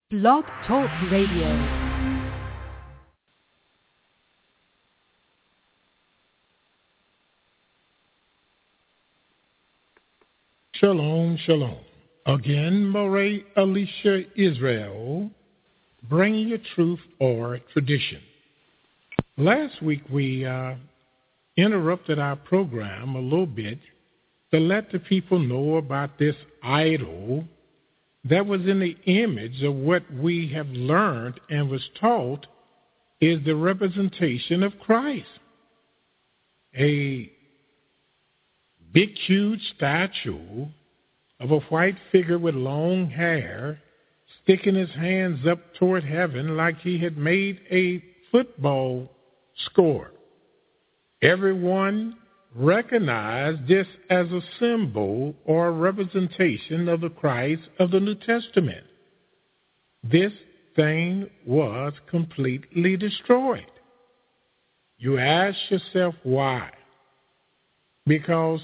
Blog Talk Radio. Shalom, shalom. Again, Moray Alicia Israel, bringing you truth or tradition. Last week we interrupted our program a little bit to let the people know about this idol that was in the image of what we have learned and was taught is the representation of Christ. A big, huge statue of a white figure with long hair sticking his hands up toward heaven like he had made a football score. Everyone recognized this as a symbol or a representation of the Christ of the New Testament. This thing was completely destroyed. You ask yourself why? Because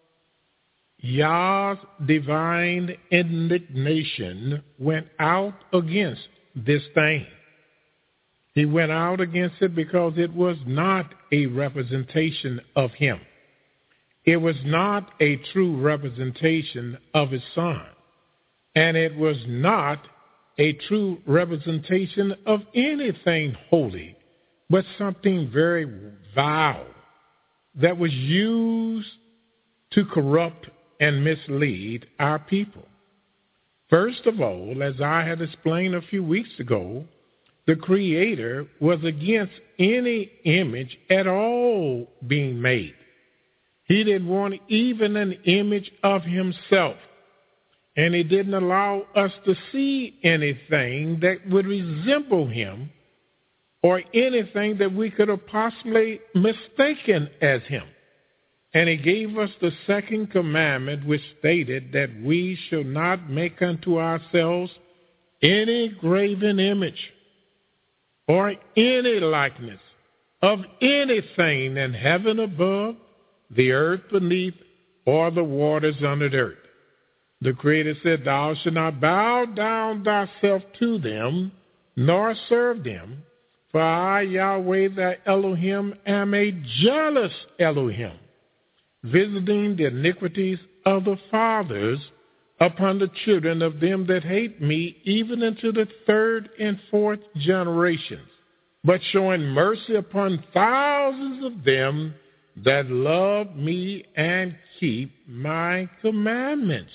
Yah's divine indignation went out against this thing. He went out against it because it was not a representation of him. It was not a true representation of his son. And it was not a true representation of anything holy, but something very vile that was used to corrupt and mislead our people. First of all, as I had explained a few weeks ago, the Creator was against any image at all being made. He didn't want even an image of himself. And he didn't allow us to see anything that would resemble him or anything that we could have possibly mistaken as him. And he gave us the second commandment, which stated that we shall not make unto ourselves any graven image or any likeness of anything in heaven above, the earth beneath, or the waters under the earth. The Creator said, thou shalt not bow down thyself to them, nor serve them, for I, Yahweh thy Elohim, am a jealous Elohim, visiting the iniquities of the fathers upon the children of them that hate me, even into the third and fourth generations, but showing mercy upon thousands of them that love me and keep my commandments.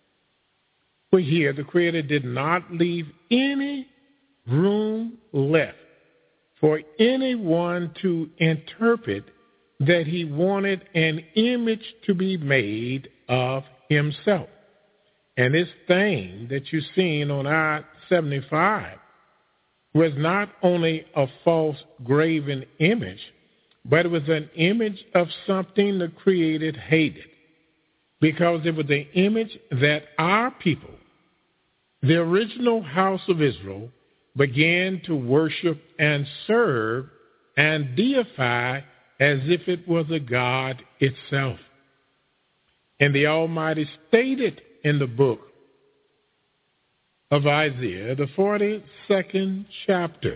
But here the Creator did not leave any room left for anyone to interpret that he wanted an image to be made of himself. And this thing that you're seeing on I-75 was not only a false graven image, but it was an image of something the Creator hated, because it was the image that our people, the original house of Israel, began to worship and serve and deify as if it was a god itself. And the Almighty stated in the book of Isaiah, the 42nd chapter,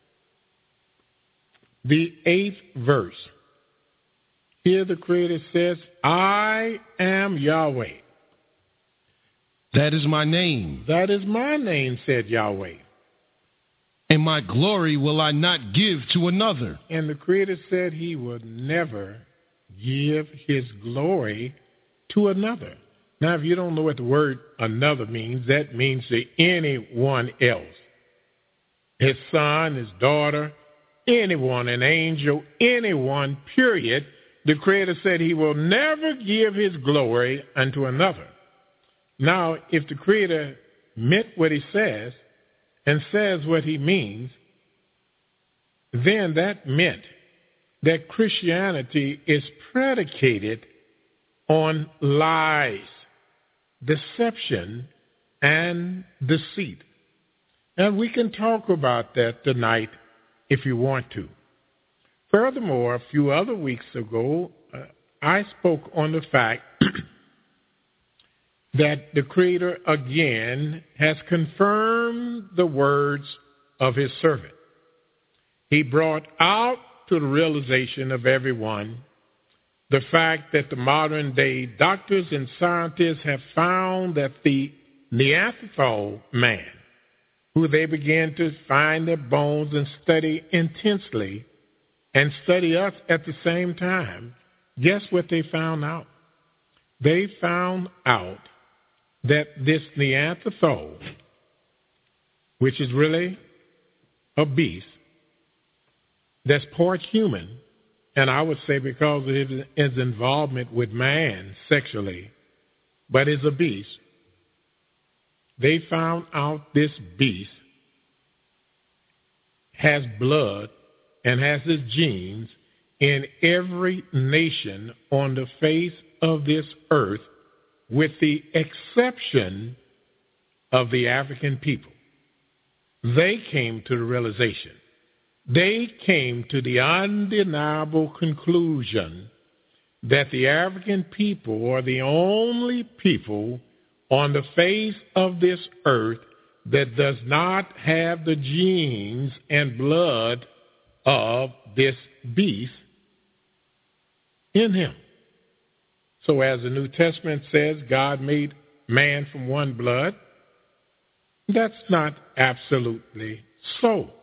the 8th verse. Here the Creator says, I am Yahweh. That is my name. That is my name, said Yahweh. And my glory will I not give to another. And the Creator said he would never give his glory to another. Now, if you don't know what the word another means, that means to anyone else. His son, his daughter, anyone, an angel, anyone, period. The Creator said he will never give his glory unto another. Now, if the Creator meant what he says and says what he means, then that meant that Christianity is predicated on lies, deception, and deceit. And we can talk about that tonight if you want to. Furthermore, a few other weeks ago, I spoke on the fact that the Creator again has confirmed the words of his servant. He brought out to the realization of everyone the fact that the modern day doctors and scientists have found that the Neanderthal man, who they began to find their bones and study intensely and study us at the same time, guess what they found out? They found out that this Neanderthal, which is really a beast, that's part human, and I would say because of his involvement with man sexually, but is a beast. They found out this beast has blood and has his genes in every nation on the face of this earth, with the exception of the African people. They came to the realization. They came to the undeniable conclusion that the African people are the only people on the face of this earth that does not have the genes and blood of this beast in him. So as the New Testament says, God made man from one blood. That's not absolutely so,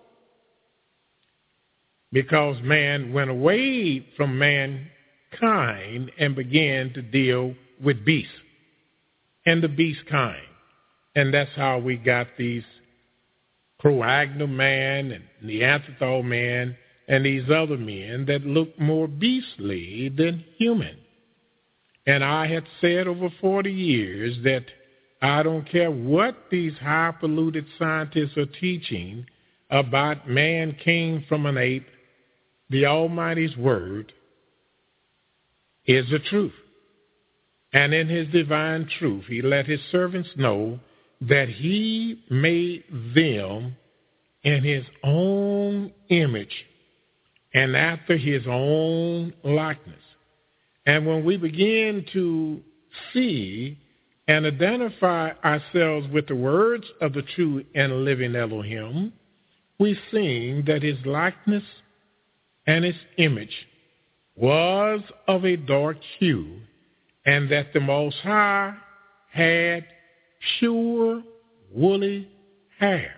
because man went away from mankind and began to deal with beasts and the beast kind. And that's how we got these Cro-Magnon man and Neanderthal man and these other men that look more beastly than human. And I had said over 40 years that I don't care what these high-polluted scientists are teaching about man came from an ape, the Almighty's word is the truth. And in his divine truth, he let his servants know that he made them in his own image and after his own likeness. And when we begin to see and identify ourselves with the words of the true and living Elohim, we see that his likeness and his image was of a dark hue, and that the Most High had pure, woolly hair.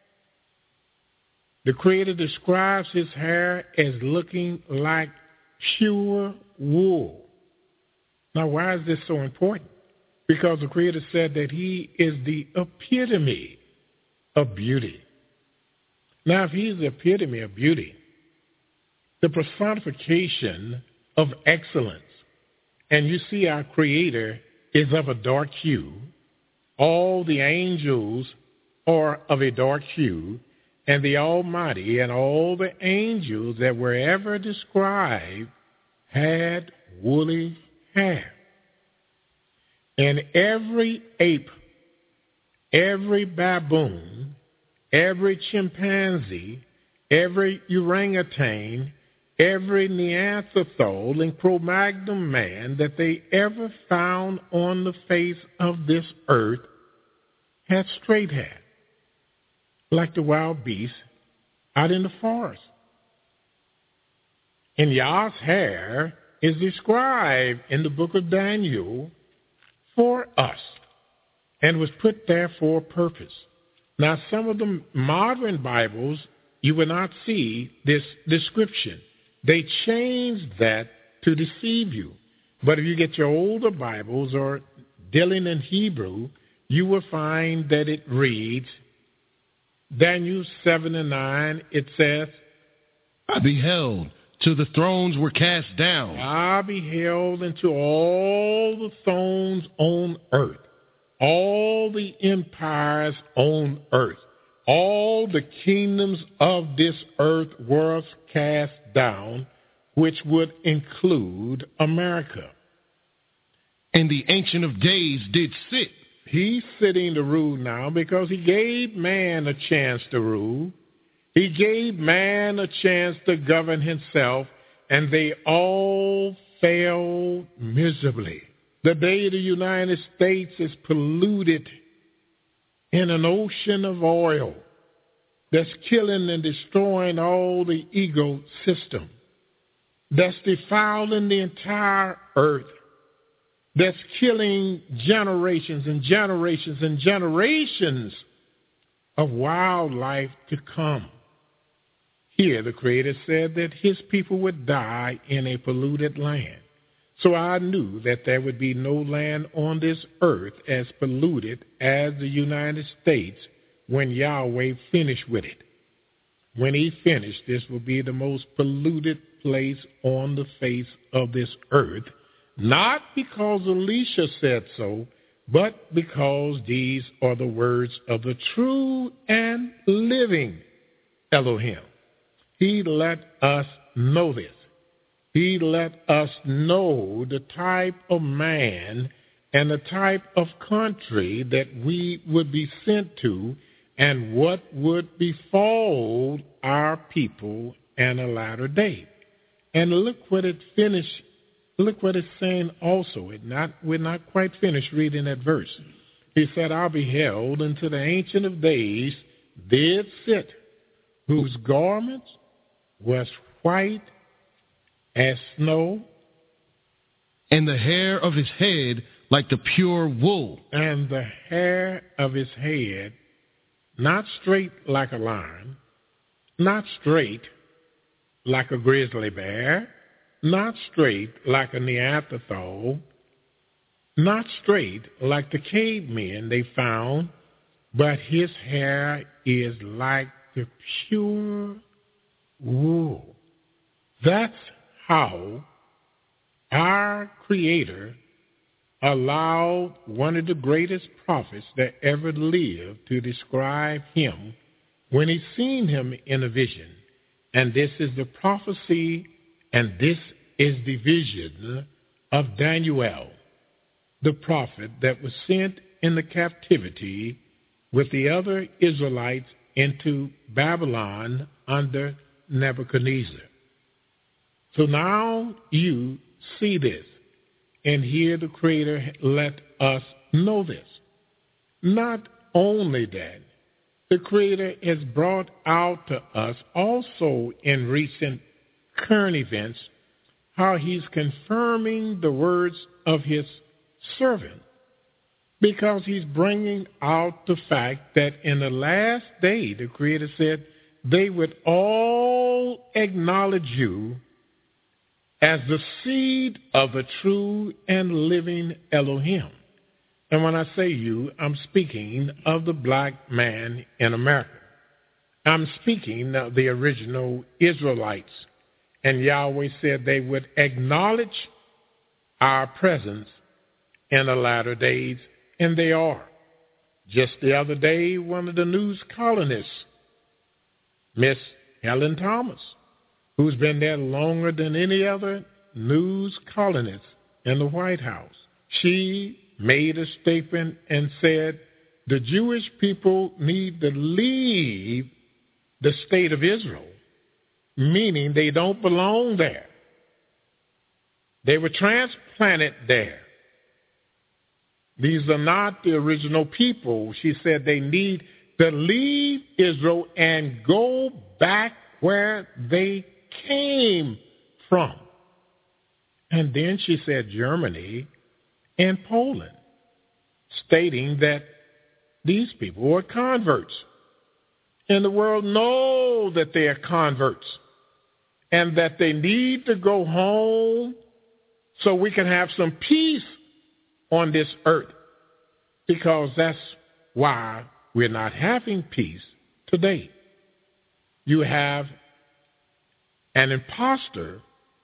The Creator describes his hair as looking like pure wool. Now, why is this so important? Because the Creator said that he is the epitome of beauty. Now, if he's the epitome of beauty, the personification of excellence, and you see our Creator is of a dark hue, all the angels are of a dark hue, and the Almighty and all the angels that were ever described had woolly hair. And every ape, every baboon, every chimpanzee, every orangutan, every Neanderthal and Cro-Magnon man that they ever found on the face of this earth had straight hair, like the wild beasts out in the forest. And Yah's hair is described in the book of Daniel for us and was put there for a purpose. Now, some of the modern Bibles, you will not see this description. They changed that to deceive you. But if you get your older Bibles or dealing in Hebrew, you will find that it reads, Daniel 7:9, it says, I beheld till the thrones were cast down. I beheld into all the thrones on earth, all the empires on earth, all the kingdoms of this earth were cast down, which would include America. And the Ancient of Days did sit. He's sitting to rule now because he gave man a chance to rule. He gave man a chance to govern himself, and they all failed miserably. The day the United States is polluted in an ocean of oil that's killing and destroying all the ecosystem, that's defiling the entire earth, that's killing generations and generations and generations of wildlife to come. Here, the Creator said that his people would die in a polluted land. So I knew that there would be no land on this earth as polluted as the United States when Yahweh finished with it. When he finished, this will be the most polluted place on the face of this earth, not because Elisha said so, but because these are the words of the true and living Elohim. He let us know this. He let us know the type of man and the type of country that we would be sent to and what would befall our people in a latter day. And look what it finished. Look what it's saying also. We're not quite finished reading that verse. He said, I beheld unto the Ancient of Days did sit, whose garments was white as snow, and the hair of his head like the pure wool. And the hair of his head, not straight like a lion, not straight like a grizzly bear, not straight like a Neanderthal, not straight like the cavemen they found, but his hair is like the pure wool. That's how our Creator allowed one of the greatest prophets that ever lived to describe him when he seen him in a vision. And this is the prophecy, and this is the vision of Daniel, the prophet that was sent in the captivity with the other Israelites into Babylon under Nebuchadnezzar. So now you see this, and here the Creator let us know this. Not only that, the Creator has brought out to us also in recent current events how he's confirming the words of his servant, because he's bringing out the fact that in the last day, the Creator said, they would all acknowledge you as the seed of the true and living Elohim. And when I say you, I'm speaking of the black man in America. I'm speaking of the original Israelites. And Yahweh said they would acknowledge our presence in the latter days, and they are. Just the other day, one of the news columnists, Miss Helen Thomas, who's been there longer than any other news columnist in the White House, she made a statement and said the Jewish people need to leave the state of Israel, meaning they don't belong there. They were transplanted there. These are not the original people. She said they need to leave Israel and go back where they came from. And then she said Germany and Poland, stating that these people are converts. And the world know that they are converts and that they need to go home so we can have some peace on this earth, because that's why we're not having peace today. You have an imposter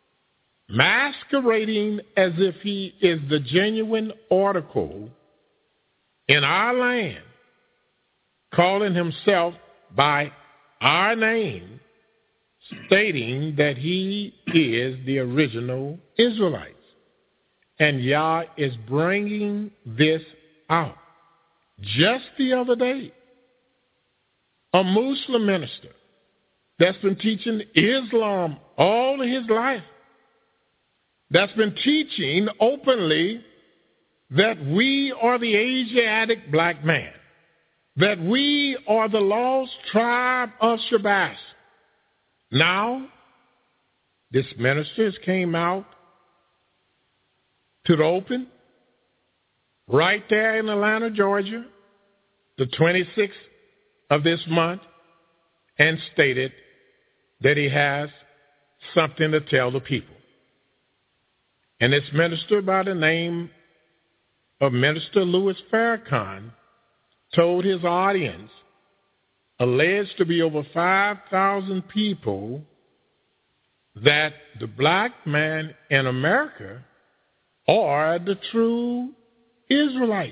masquerading as if he is the genuine article in our land, calling himself by our name, stating that he is the original Israelites. And Yah is bringing this out. Just the other day, a Muslim minister that's been teaching Islam all of his life, that's been teaching openly that we are the Asiatic black man, that we are the lost tribe of Shabazz. Now, this minister came out to the open right there in Atlanta, Georgia, the 26th of this month, and stated that he has something to tell the people. And this minister by the name of Minister Louis Farrakhan told his audience, alleged to be over 5,000 people, that the black man in America are the true Israelites,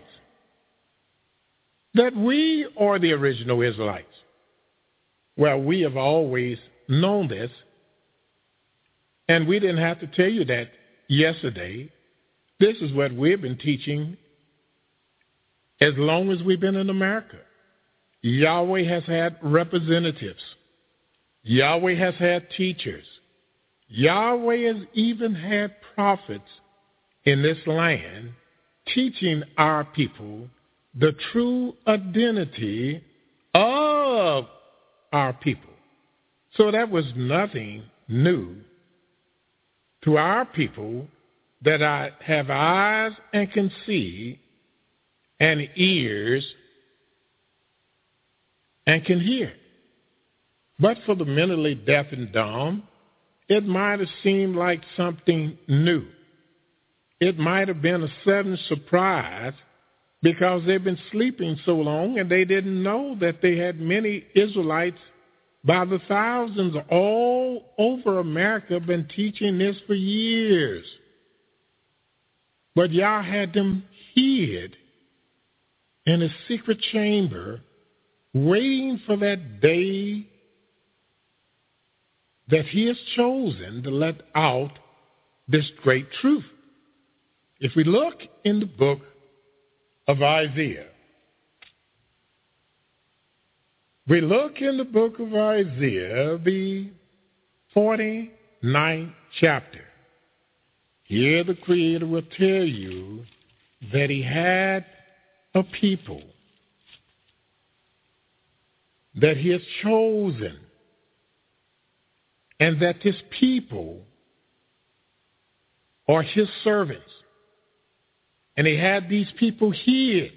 that we are the original Israelites. Well, we have always known this, and we didn't have to tell you that yesterday. This is what we've been teaching as long as we've been in America. Yahweh has had representatives. Yahweh has had teachers. Yahweh has even had prophets in this land teaching our people the true identity of our people. So that was nothing new to our people, that I have eyes and can see, and ears and can hear. But for the mentally deaf and dumb, it might have seemed like something new. It might have been a sudden surprise because they've been sleeping so long and they didn't know that they had many Israelites by the thousands all over America been teaching this for years. But Yah had them hid in a secret chamber, waiting for that day that he has chosen to let out this great truth. If we look in the book of Isaiah, we look in the book of Isaiah, the 49th chapter. Here the Creator will tell you that he had a people that he has chosen, and that his people are his servants. And he had these people hid.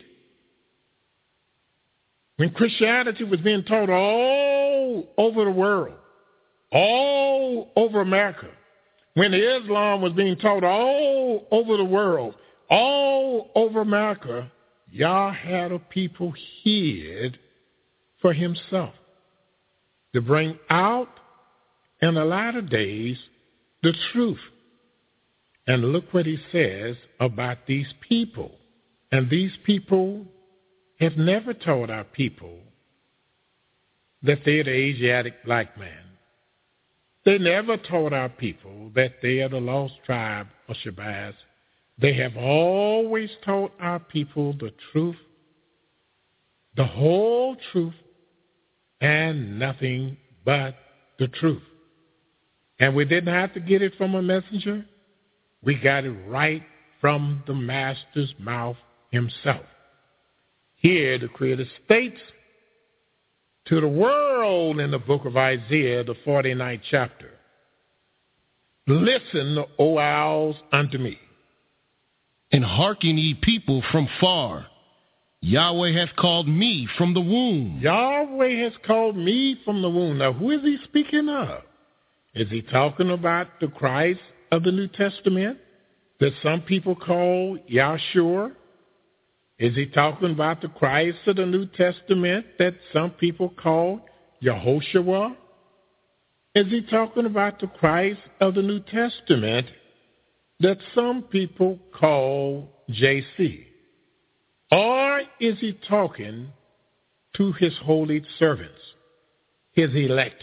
When Christianity was being taught all over the world, all over America, when Islam was being taught all over the world, all over America, Yah had a people hid for himself to bring out in the latter days the truth. And look what he says about these people. And these people have never taught our people that they're the Asiatic black man. They never taught our people that they are the lost tribe of Shabazz. They have always taught our people the truth, the whole truth, and nothing but the truth. And we didn't have to get it from a messenger. We got it right from the Master's mouth himself. Here the Creator states to the world in the book of Isaiah, the 49th chapter, "Listen, O owls, unto me. And hearken, ye people from far. Yahweh hath called me from the womb." Yahweh has called me from the womb. Now, who is he speaking of? Is he talking about the Christ of the New Testament that some people call Yahshua? Is he talking about the Christ of the New Testament that some people call Yehoshua? Is he talking about the Christ of the New Testament that some people call JC? Or is he talking to his holy servants, his elect,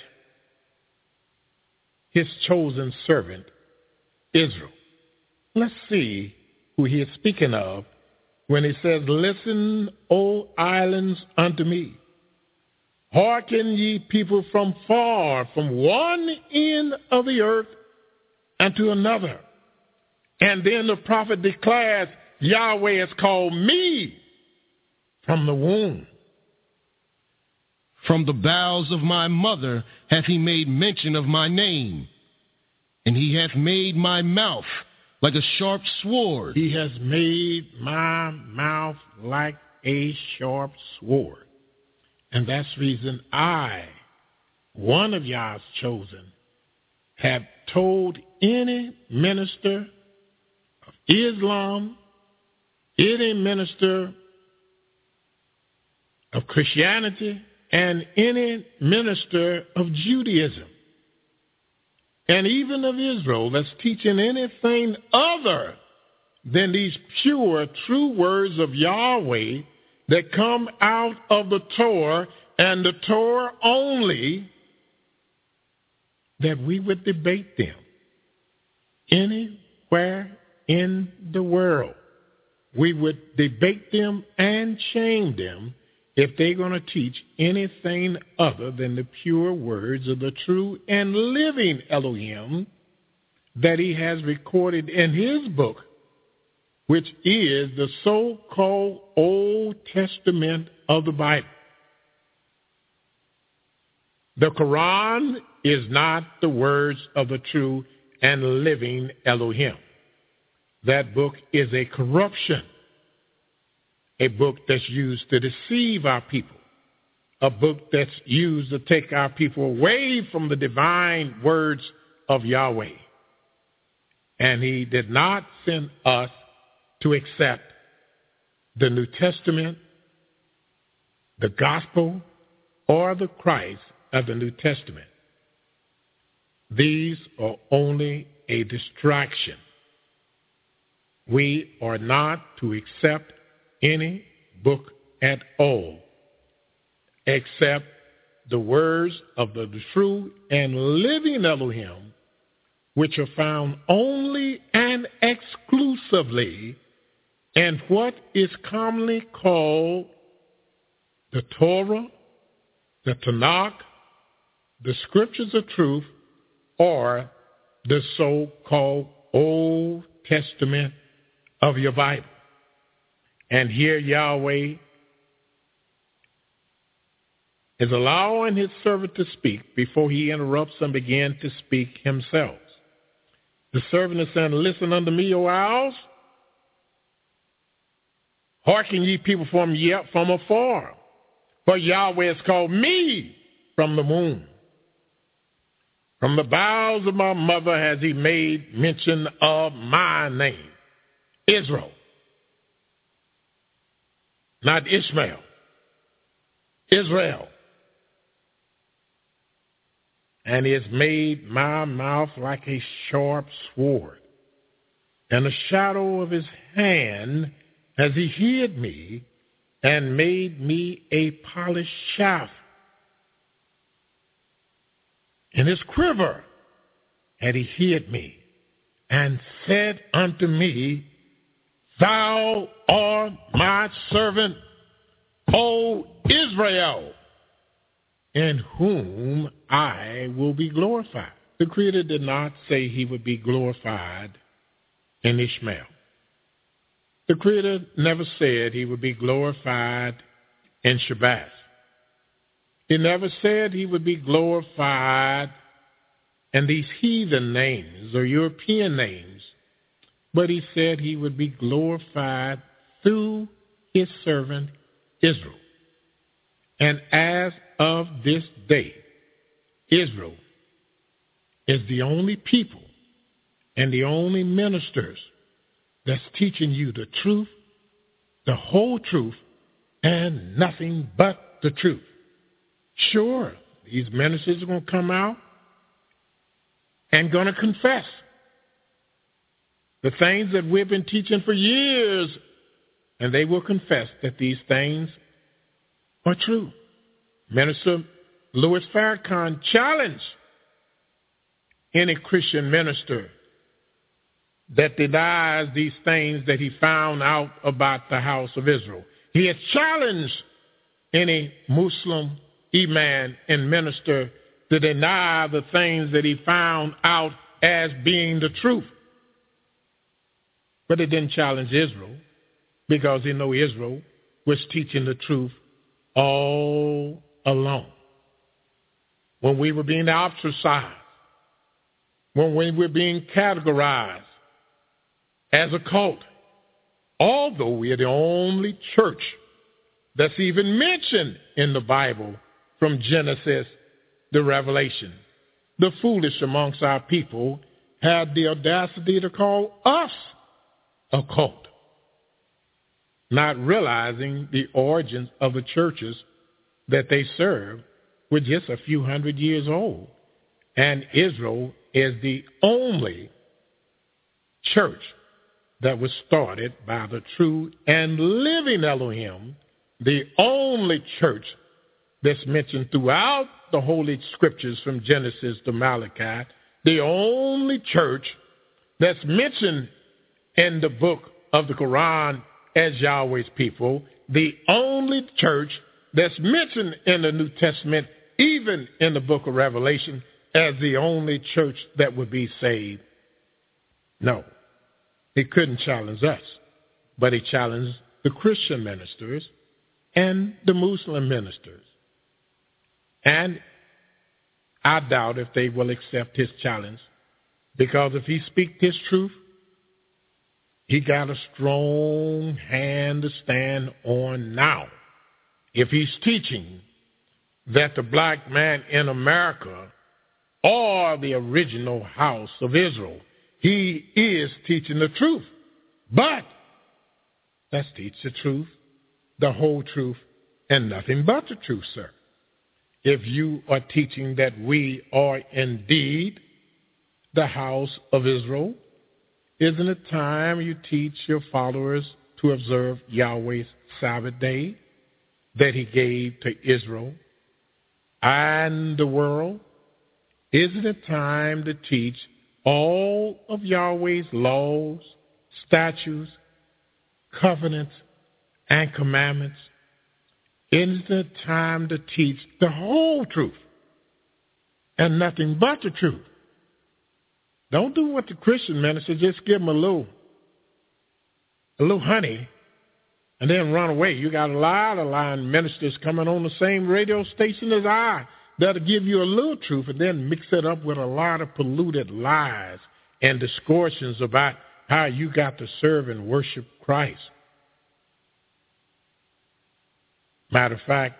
his chosen servant, Israel? Let's see who he is speaking of when he says, "Listen, O islands, unto me. Hearken, ye people from far, from one end of the earth unto another." And then the prophet declares, Yahweh has called me from the womb. From the bowels of my mother hath he made mention of my name, and he hath made my mouth like a sharp sword. He has made my mouth like a sharp sword. And that's the reason I, one of Yah's chosen, have told any minister of Islam, any minister of Christianity, and any minister of Judaism, and even of Israel that's teaching anything other than these pure, true words of Yahweh that come out of the Torah and the Torah only, that we would debate them anywhere in the world. We would debate them and shame them if they're going to teach anything other than the pure words of the true and living Elohim that he has recorded in his book, which is the so-called Old Testament of the Bible. The Quran is not the words of the true and living Elohim. That book is a corruption, a book that's used to deceive our people, a book that's used to take our people away from the divine words of Yahweh. And he did not send us to accept the New Testament, the gospel, or the Christ of the New Testament. These are only a distraction. We are not to accept any book at all except the words of the true and living Elohim, which are found only and exclusively in what is commonly called the Torah, the Tanakh, the Scriptures of Truth, or the so-called Old Testament of your Bible. And here Yahweh is allowing his servant to speak before he interrupts and begins to speak himself. The servant is saying, listen unto me, O owls. Hearken ye people from afar. For Yahweh has called me from the womb. From the bowels of my mother has he made mention of my name, Israel. Not Ishmael. Israel. And he has made my mouth like a sharp sword. And the shadow of his hand has he hid me and made me a polished shaft. In his quiver had he hid me and said unto me, Thou art my servant, O Israel, in whom I will be glorified. The Creator did not say he would be glorified in Ishmael. The Creator never said he would be glorified in Shabbat. He never said he would be glorified in these heathen names or European names, but he said he would be glorified through his servant Israel. And as of this day, Israel is the only people and the only ministers that's teaching you the truth, the whole truth, and nothing but the truth. Sure, these ministers are going to come out and going to confess the things that we've been teaching for years, and they will confess that these things are true. Minister Louis Farrakhan challenged any Christian minister that denies these things that he found out about the house of Israel. He has challenged any Muslim imam and minister to deny the things that he found out as being the truth. But it didn't challenge Israel. because he knew Israel was teaching the truth all along. When we were being ostracized, when we were being categorized as a cult, although we are the only church that's even mentioned in the Bible from Genesis to Revelation, the foolish amongst our people had the audacity to call us a cult, not realizing the origins of the churches that they served were just a few hundred years old. And Israel is the only church that was started by the true and living Elohim, the only church that's mentioned throughout the Holy Scriptures from Genesis to Malachi, the only church that's mentioned in the book of the Quran as Yahweh's people, the only church that's mentioned in the New Testament, even in the book of Revelation, as the only church that would be saved. No, he couldn't challenge us, but he challenged the Christian ministers and the Muslim ministers. And I doubt if they will accept his challenge, because if he speaks his truth, he got a strong hand to stand on now. If he's teaching that the black man in America are the original house of Israel, he is teaching the truth. But let's teach the truth, the whole truth, and nothing but the truth, sir. If you are teaching that we are indeed the house of Israel, isn't it time you teach your followers to observe Yahweh's Sabbath day that he gave to Israel and the world? Isn't it time to teach all of Yahweh's laws, statutes, covenants, and commandments? Isn't it time to teach the whole truth and nothing but the truth? Don't do what the Christian minister, just give them a little honey and then run away. You got a lot of lying ministers coming on the same radio station as I that'll give you a little truth and then mix it up with a lot of polluted lies and distortions about how you got to serve and worship Christ. Matter of fact,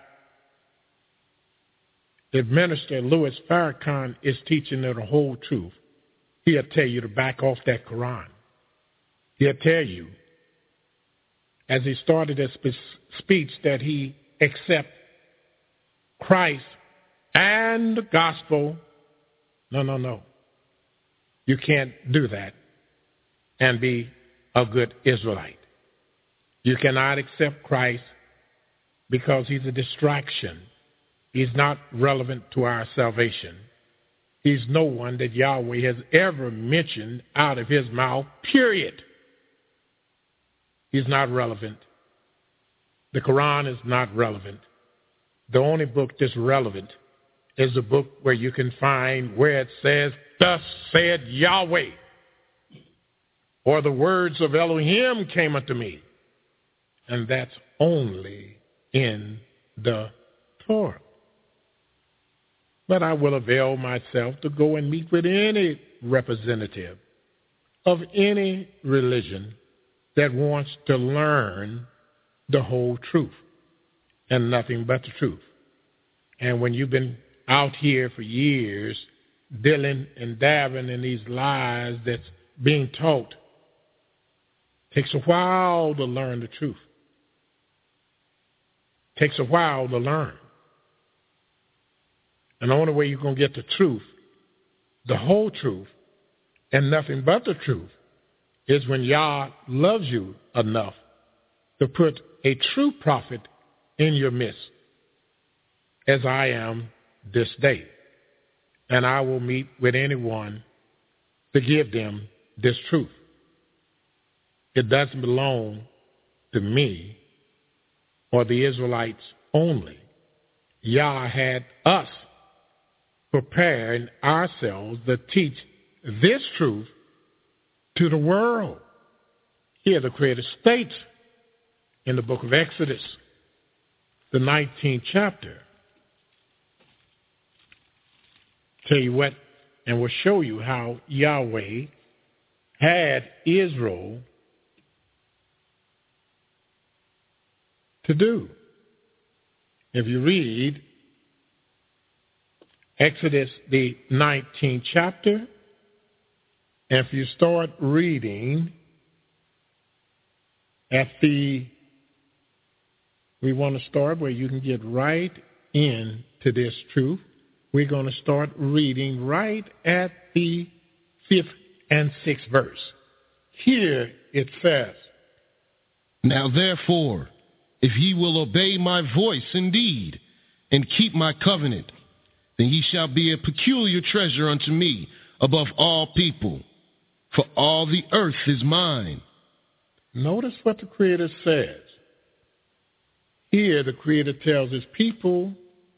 if Minister Louis Farrakhan is teaching the whole truth, he'll tell you to back off that Quran. He'll tell you, as he started his speech, that he accepts Christ and the gospel. No. You can't do that and be a good Israelite. You cannot accept Christ because he's a distraction. He's not relevant to our salvation. He's no one that Yahweh has ever mentioned out of his mouth, period. He's not relevant. The Quran is not relevant. The only book that's relevant is a book where you can find where it says, "Thus said Yahweh," or "the words of Elohim came unto me." And that's only in the Torah. But I will avail myself to go and meet with any representative of any religion that wants to learn the whole truth and nothing but the truth. And when you've been out here for years dealing and dabbing in these lies that's being taught, it takes a while to learn the truth. It takes a while to learn. And the only way you're going to get the truth, the whole truth, and nothing but the truth, is when Yah loves you enough to put a true prophet in your midst, as I am this day. And I will meet with anyone to give them this truth. It doesn't belong to me or the Israelites only. Yah had us preparing ourselves to teach this truth to the world. He had the created states in the book of Exodus, the 19th chapter. Tell you what, and we'll show you how Yahweh had Israel to do. If you read Exodus, the 19th chapter, and if you start reading we want to start where you can get right into this truth. We're going to start reading right at the 5th and 6th verse. Here it says, Now therefore, if ye will obey my voice indeed, and keep my covenant, then ye shall be a peculiar treasure unto me above all people, for all the earth is mine. Notice what the Creator says. Here the Creator tells his people,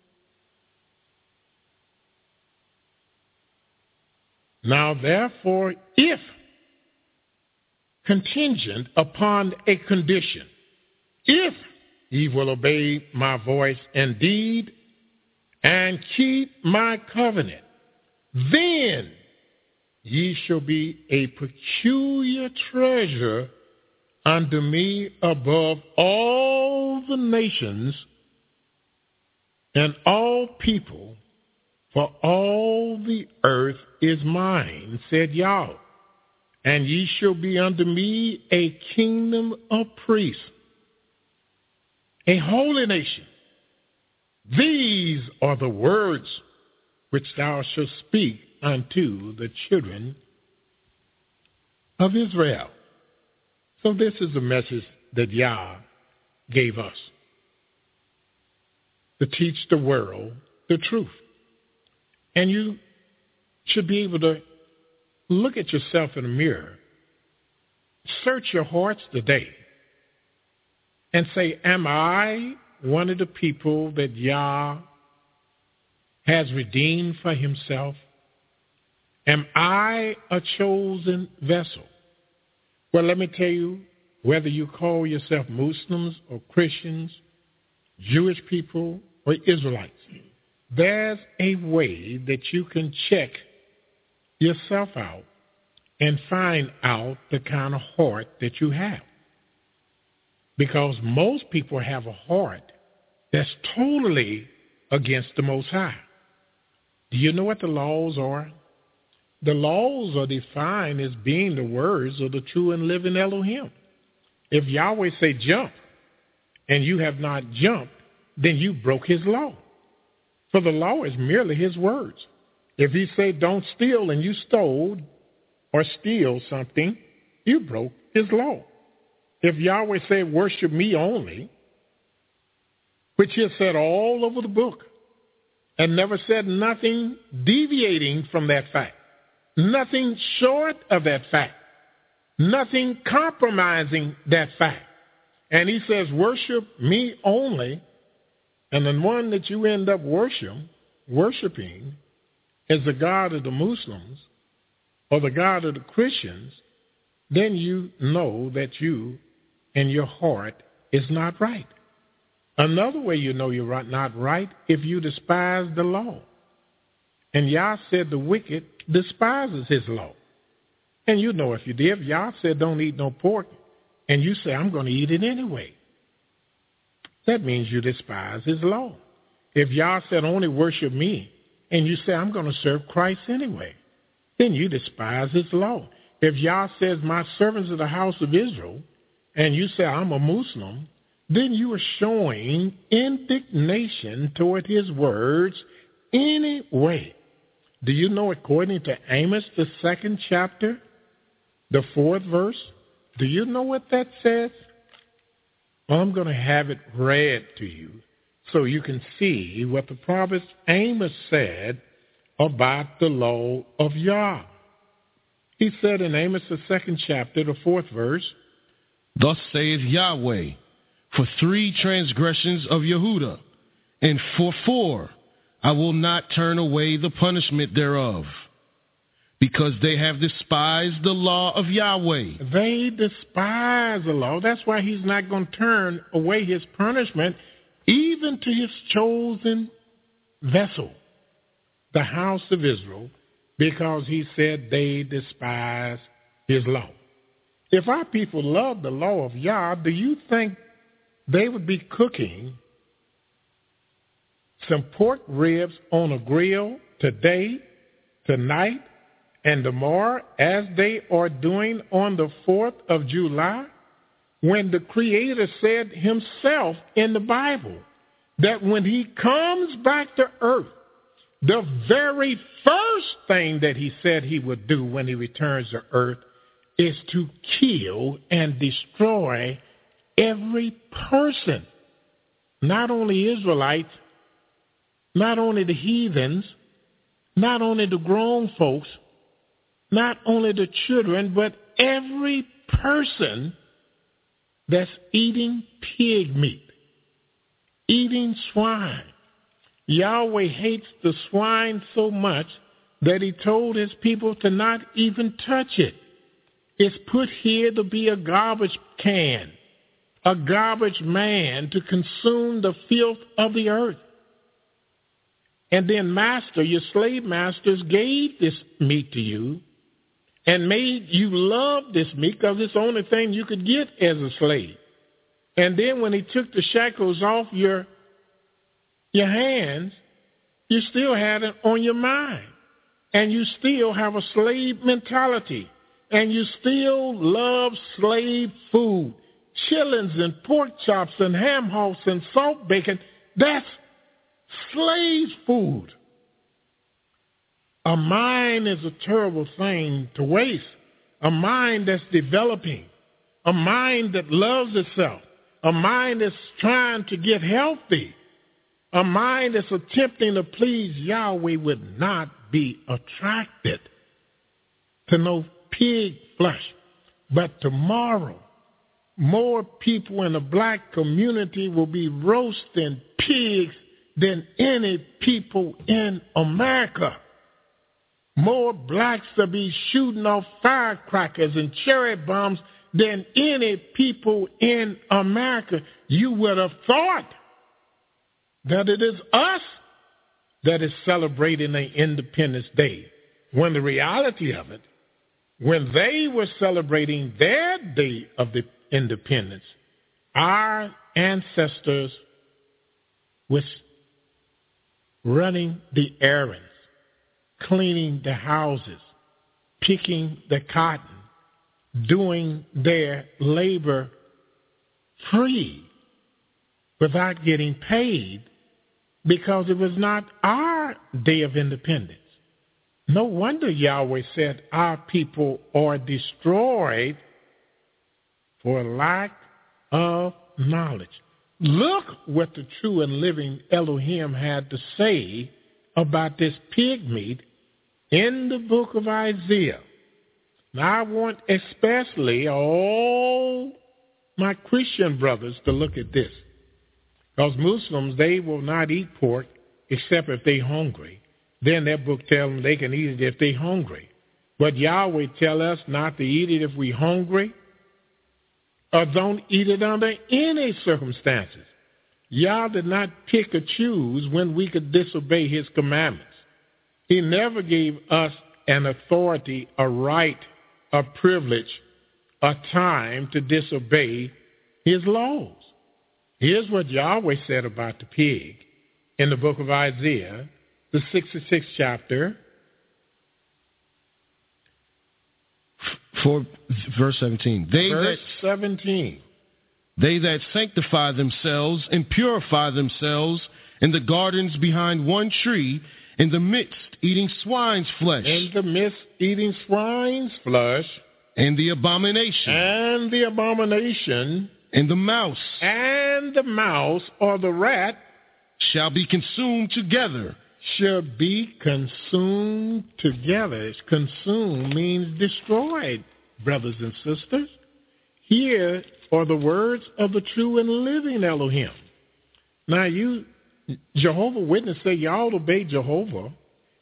now therefore, if, contingent upon a condition, if ye will obey my voice indeed and keep my covenant, then ye shall be a peculiar treasure unto me above all the nations and all people, for all the earth is mine, said Yahweh, and ye shall be unto me a kingdom of priests, a holy nation. These are the words which thou shalt speak unto the children of Israel. So this is the message that Yah gave us, to teach the world the truth. And you should be able to look at yourself in the mirror, search your hearts today, and say, am I one of the people that Yah has redeemed for himself? Am I a chosen vessel? Well, let me tell you, whether you call yourself Muslims or Christians, Jewish people or Israelites, there's a way that you can check yourself out and find out the kind of heart that you have. Because most people have a heart that's totally against the Most High. Do you know what the laws are? The laws are defined as being the words of the true and living Elohim. If Yahweh say jump, and you have not jumped, then you broke his law. For the law is merely his words. If he say don't steal and you stole or steal something, you broke his law. If Yahweh said worship me only, which he has said all over the book, and never said nothing deviating from that fact, nothing short of that fact, nothing compromising that fact. And he says, worship me only, and the one that you end up worshiping is the God of the Muslims or the God of the Christians, then you know that you and your heart is not right. Another way you know you're not right, if you despise the law. And Yah said the wicked despises his law. And you know if you did, Yah said don't eat no pork, and you say I'm going to eat it anyway. That means you despise his law. If Yah said only worship me, and you say I'm going to serve Christ anyway, then you despise his law. If Yah says my servants of the house of Israel, and you say I'm a Muslim, then you are showing indignation toward his words anyway. Do you know, according to Amos, the 2nd chapter, the 4th verse, do you know what that says? Well, I'm going to have it read to you so you can see what the prophet Amos said about the law of Yah. He said in Amos, the 2nd chapter, the 4th verse, Thus saith Yahweh, for 3 transgressions of Yehudah, and for 4 I will not turn away the punishment thereof. Because they have despised the law of Yahweh. They despise the law. That's why he's not going to turn away his punishment even to his chosen vessel, the house of Israel, because he said they despise his law. If our people love the law of Yah, do you think they would be cooking some pork ribs on a grill today, tonight, and tomorrow, as they are doing on the 4th of July, when the Creator said himself in the Bible that when he comes back to earth, the very first thing that he said he would do when he returns to earth is to kill and destroy every person, not only Israelites, not only the heathens, not only the grown folks, not only the children, but every person that's eating pig meat, eating swine. Yahweh hates the swine so much that he told his people to not even touch it. It's put here to be a garbage can, a garbage man to consume the filth of the earth. And then your slave masters gave this meat to you and made you love this meat because it's the only thing you could get as a slave. And then when he took the shackles off your hands, you still had it on your mind. And you still have a slave mentality. And you still love slave food. Chillings and pork chops and ham hocks and salt bacon. That's slave food. A mind is a terrible thing to waste. A mind that's developing. A mind that loves itself. A mind that's trying to get healthy. A mind that's attempting to please Yahweh would not be attracted to no pig flesh. But tomorrow, more people in the black community will be roasting pigs than any people in America. More blacks will be shooting off firecrackers and cherry bombs than any people in America. You would have thought that it is us that is celebrating an Independence Day, when the reality of it, when they were celebrating their day of the independence, our ancestors was running the errands, cleaning the houses, picking the cotton, doing their labor free without getting paid because it was not our day of independence. No wonder Yahweh said our people are destroyed for lack of knowledge. Look what the true and living Elohim had to say about this pig meat in the book of Isaiah. Now I want especially all my Christian brothers to look at this. Because Muslims, they will not eat pork except if they're hungry. Then that book tells them they can eat it if they're hungry. But Yahweh tells us not to eat it if we're hungry, or don't eat it under any circumstances. Yah did not pick or choose when we could disobey his commandments. He never gave us an authority, a right, a privilege, a time to disobey his laws. Here's what Yahweh said about the pig in the book of Isaiah, the 66th chapter. For verse 17. Verse 17. They that sanctify themselves and purify themselves in the gardens behind one tree, in the midst eating swine's flesh. In the midst eating swine's flesh. And the abomination. And the abomination. And the mouse. And the mouse or the rat. Shall be consumed together. Shall be consumed together. Consumed means destroyed, brothers and sisters. Here are the words of the true and living Elohim. Now you, Jehovah's Witnesses say y'all obey Jehovah,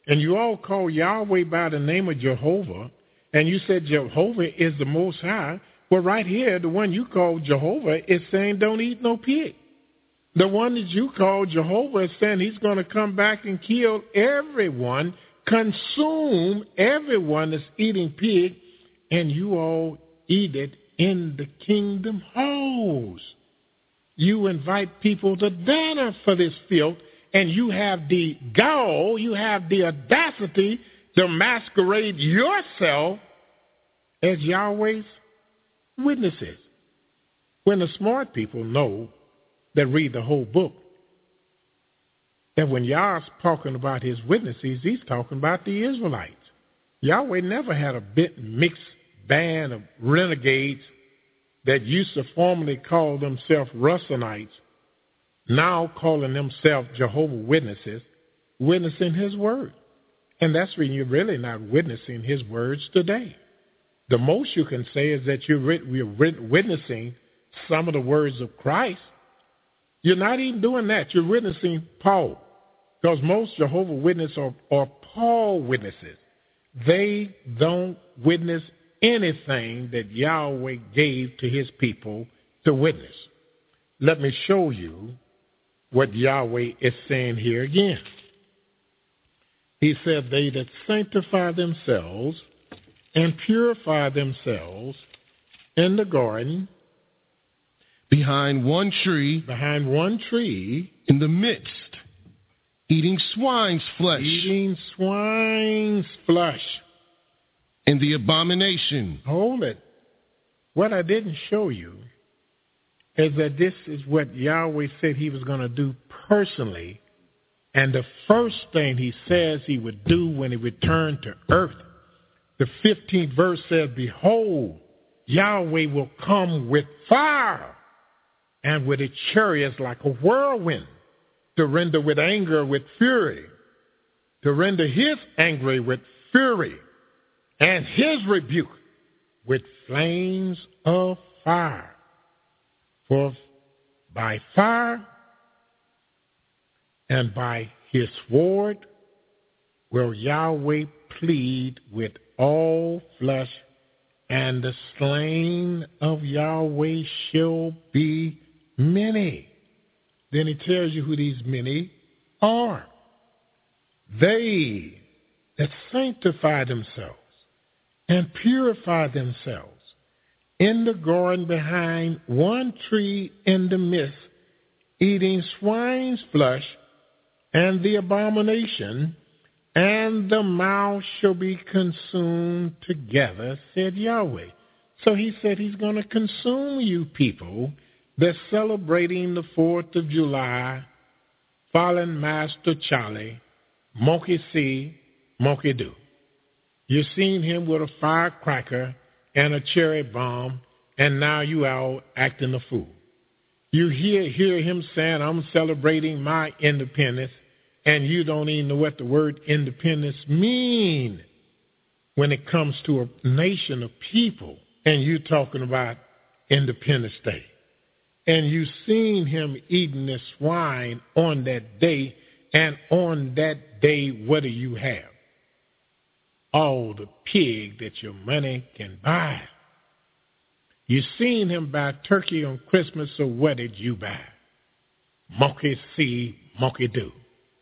And you all call Yahweh by the name of Jehovah, and you said Jehovah is the Most High. Well, right here, the one you call Jehovah is saying don't eat no pig. The one that you call Jehovah is saying he's going to come back and kill everyone, consume everyone that's eating pig, and you all eat it in the kingdom halls. You invite people to dinner for this filth, and you have the gall, you have the audacity to masquerade yourself as Yahweh's witnesses. When the smart people know that read the whole book, that when Yah's talking about his witnesses, he's talking about the Israelites. Yahweh never had a bit mixed band of renegades that used to formerly call themselves Russenites, now calling themselves Jehovah's Witnesses, witnessing his word. And that's when you're really not witnessing his words today. The most you can say is that we're witnessing some of the words of Christ. You're not even doing that. You're witnessing Paul, because most Jehovah's Witnesses are Paul witnesses. They don't witness anything that Yahweh gave to his people to witness. Let me show you what Yahweh is saying here again. He said, they that sanctify themselves and purify themselves in the garden, behind one tree, in the midst, eating swine's flesh, and the abomination. Hold it. What I didn't show you is that this is what Yahweh said he was going to do personally. And the first thing he says he would do when he returned to earth, the 15th verse says, behold, Yahweh will come with fire and with his chariots like a whirlwind, to render with anger with fury, to render his anger with fury, and his rebuke with flames of fire. For by fire and by his sword will Yahweh plead with all flesh, and the slain of Yahweh shall be many. Then he tells you who these many are. They that sanctify themselves and purify themselves in the garden behind one tree in the midst, eating swine's flesh and the abomination, and the mouth shall be consumed together, said Yahweh. So he said he's going to consume you people that's celebrating the 4th of July, following Master Charlie, monkey see, monkey do. You've seen him with a firecracker and a cherry bomb, and now you out acting a fool. You hear him saying, I'm celebrating my independence, and you don't even know what the word independence means when it comes to a nation of people, and you're talking about Independence Day. And you've seen him eating the swine on that day, and on that day, what do you have? All the pig that your money can buy. You've seen him buy turkey on Christmas, so what did you buy? Monkey see, monkey do.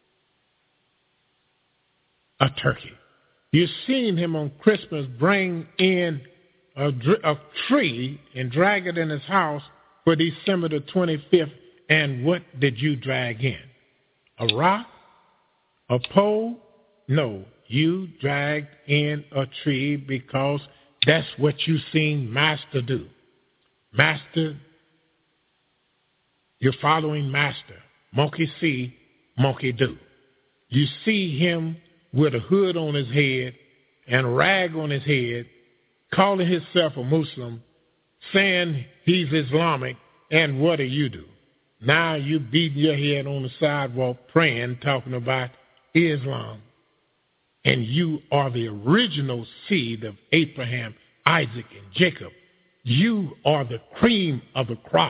A turkey. You've seen him on Christmas bring in a tree and drag it in his house for December the 25th, and what did you drag in? A rock? A pole? No, you dragged in a tree because that's what you seen Master do. Master, you're following Master. Monkey see, monkey do. You see him with a hood on his head and a rag on his head, calling himself a Muslim, saying he's Islamic, and what do? Now you beating your head on the sidewalk praying, talking about Islam. And you are the original seed of Abraham, Isaac, and Jacob. You are the cream of the crop.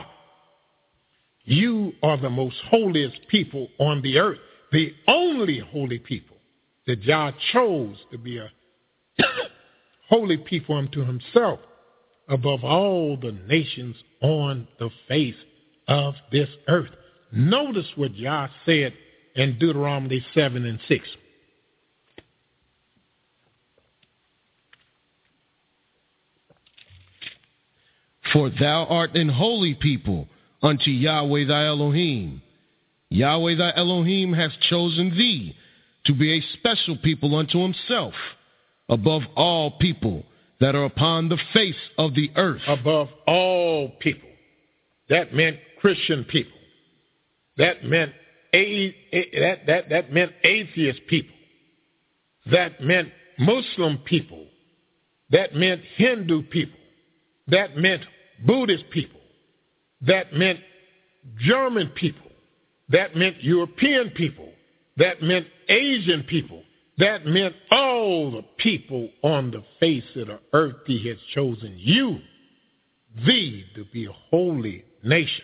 You are the most holiest people on the earth, the only holy people that Yah chose to be a holy people unto himself above all the nations on the face of this earth. Notice what Yah said in Deuteronomy 7:6. For thou art an holy people unto Yahweh thy Elohim. Yahweh thy Elohim hath chosen thee to be a special people unto himself, above all people that are upon the face of the earth. Above all people. That meant Christian people. That meant that meant atheist people. That meant Muslim people. That meant Hindu people. That meant Buddhist people. That meant German people. That meant European people. That meant Asian people. That meant all the people on the face of the earth. He has chosen you, thee, to be a holy nation.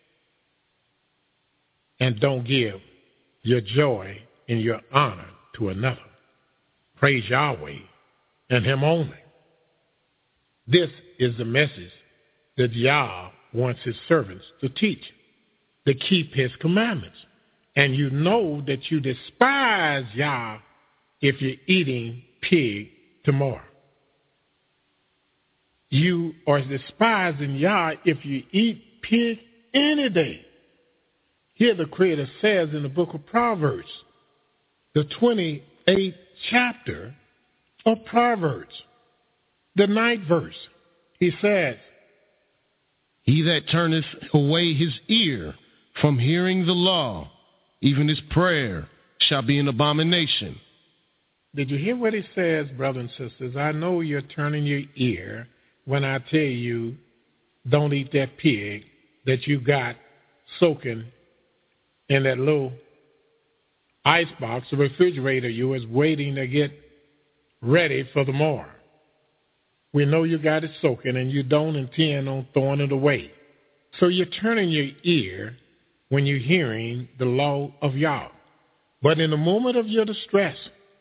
And don't give your joy and your honor to another. Praise Yahweh and him only. This is the message that Yah wants his servants to teach, to keep his commandments. And you know that you despise Yah if you're eating pig tomorrow. You are despising Yah if you eat pig any day. Here the Creator says in the book of Proverbs, the 28th chapter of Proverbs, the 9th verse, he says, He that turneth away his ear from hearing the law, even his prayer shall be an abomination. Did you hear what he says, brothers and sisters? I know you're turning your ear when I tell you don't eat that pig that you got soaking in that little icebox, the refrigerator you was waiting to get ready for the morrow. We know you got it soaking and you don't intend on throwing it away. So you're turning your ear when you're hearing the law of Yah. But in the moment of your distress,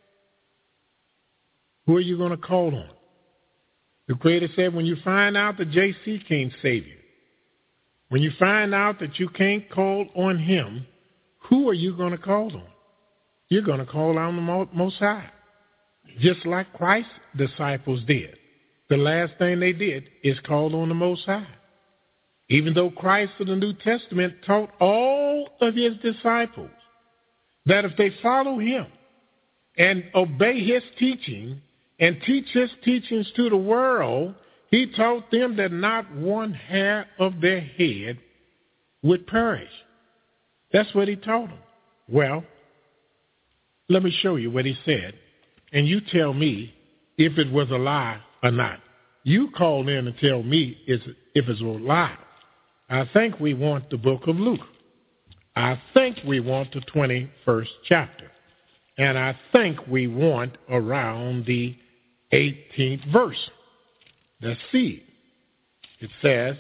who are you going to call on? The Creator said when you find out that JC can't save you, when you find out that you can't call on him, who are you going to call on? You're going to call on the Most High, just like Christ's disciples did. The last thing they did is call on the Most High. Even though Christ in the New Testament taught all of his disciples that if they follow him and obey his teaching and teach his teachings to the world, he taught them that not one hair of their head would perish. That's what he taught them. Well, let me show you what he said, and you tell me if it was a lie or not. You call in and tell me if it's a lie. I think we want the book of Luke. I think we want the 21st chapter. And I think we want around the 18th verse. Let's see. It says,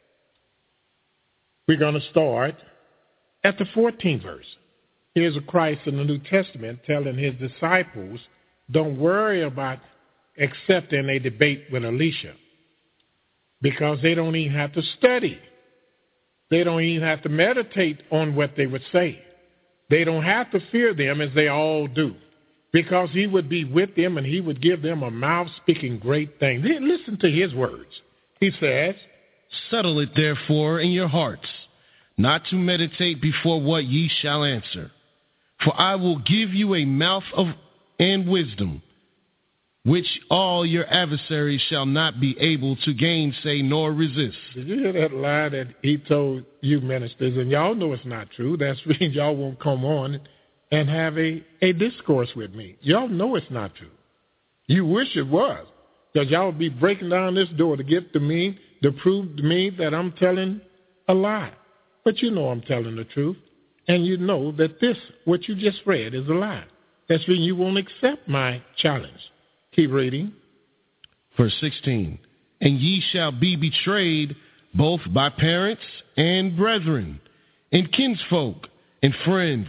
we're going to start at the 14th verse. Here's a Christ in the New Testament telling his disciples, don't worry about accepting a debate with Elisha, because they don't even have to study. They don't even have to meditate on what they would say. They don't have to fear them as they all do, because he would be with them and he would give them a mouth speaking great things. Listen to his words. He says, settle it therefore in your hearts, not to meditate before what ye shall answer. For I will give you a mouth and wisdom, which all your adversaries shall not be able to gainsay nor resist. Did you hear that lie that he told you ministers? And y'all know it's not true. That's the reason y'all won't come on and have a discourse with me. Y'all know it's not true. You wish it was, because y'all would be breaking down this door to get to me, to prove to me that I'm telling a lie. But you know I'm telling the truth. And you know that this, what you just read, is a lie. That's when you won't accept my challenge. Keep reading. Verse 16. And ye shall be betrayed both by parents and brethren, and kinsfolk, and friends,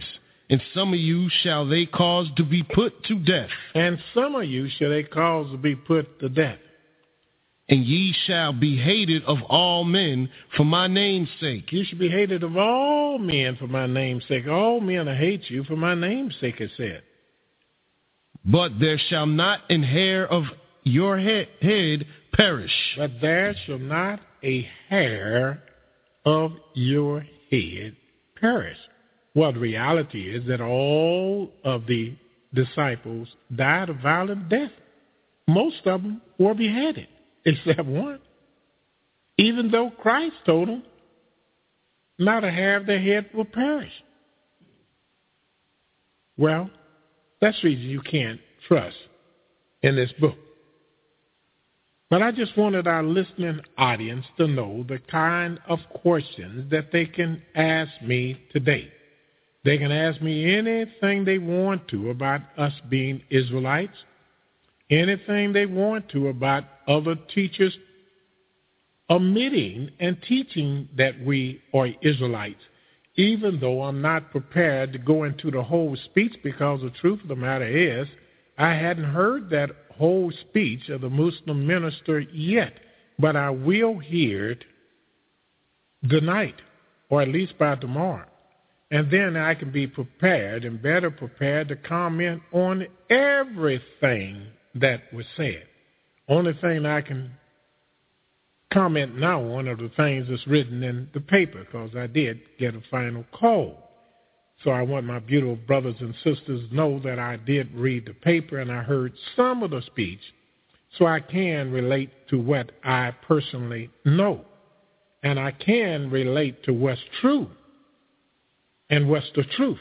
and some of you shall they cause to be put to death. And some of you shall they cause to be put to death. And ye shall be hated of all men for my name's sake. You should be hated of all men for my name's sake. All men will hate you for my name's sake, it said. But there shall not an hair of your head perish. But there shall not a hair of your head perish. Well, the reality is that all of the disciples died a violent death. Most of them were beheaded, except one. Even though Christ told them not a hair of their head will perish. Well, that's the reason you can't trust in this book. But I just wanted our listening audience to know the kind of questions that they can ask me today. They can ask me anything they want to about us being Israelites, anything they want to about other teachers omitting and teaching that we are Israelites, even though I'm not prepared to go into the whole speech, because the truth of the matter is I hadn't heard that whole speech of the Muslim minister yet, but I will hear it tonight, or at least by tomorrow. And then I can be prepared and better prepared to comment on everything that was said. Only thing I can comment now on are the things that's written in the paper, because I did get a final call. So I want my beautiful brothers and sisters to know that I did read the paper and I heard some of the speech, so I can relate to what I personally know. And I can relate to what's true and what's the truth.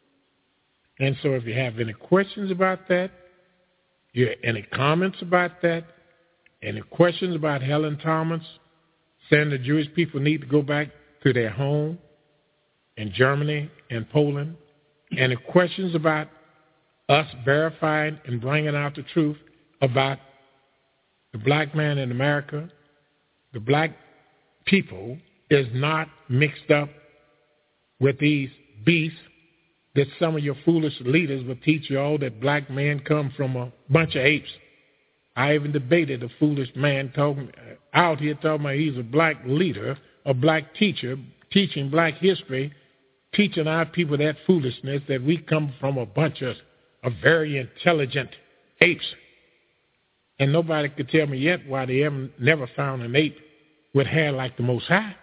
And so if you have any questions about that, any comments about that, any questions about Helen Thomas saying the Jewish people need to go back to their home in Germany and Poland, any questions about us verifying and bringing out the truth about the black man in America, the black people is not mixed up with these beasts that some of your foolish leaders will teach you all that black men come from a bunch of apes. I even debated a foolish man out here talking about he's a black leader, a black teacher, teaching black history, teaching our people that foolishness that we come from a bunch of very intelligent apes. And nobody could tell me yet why they never found an ape with hair like the Most High.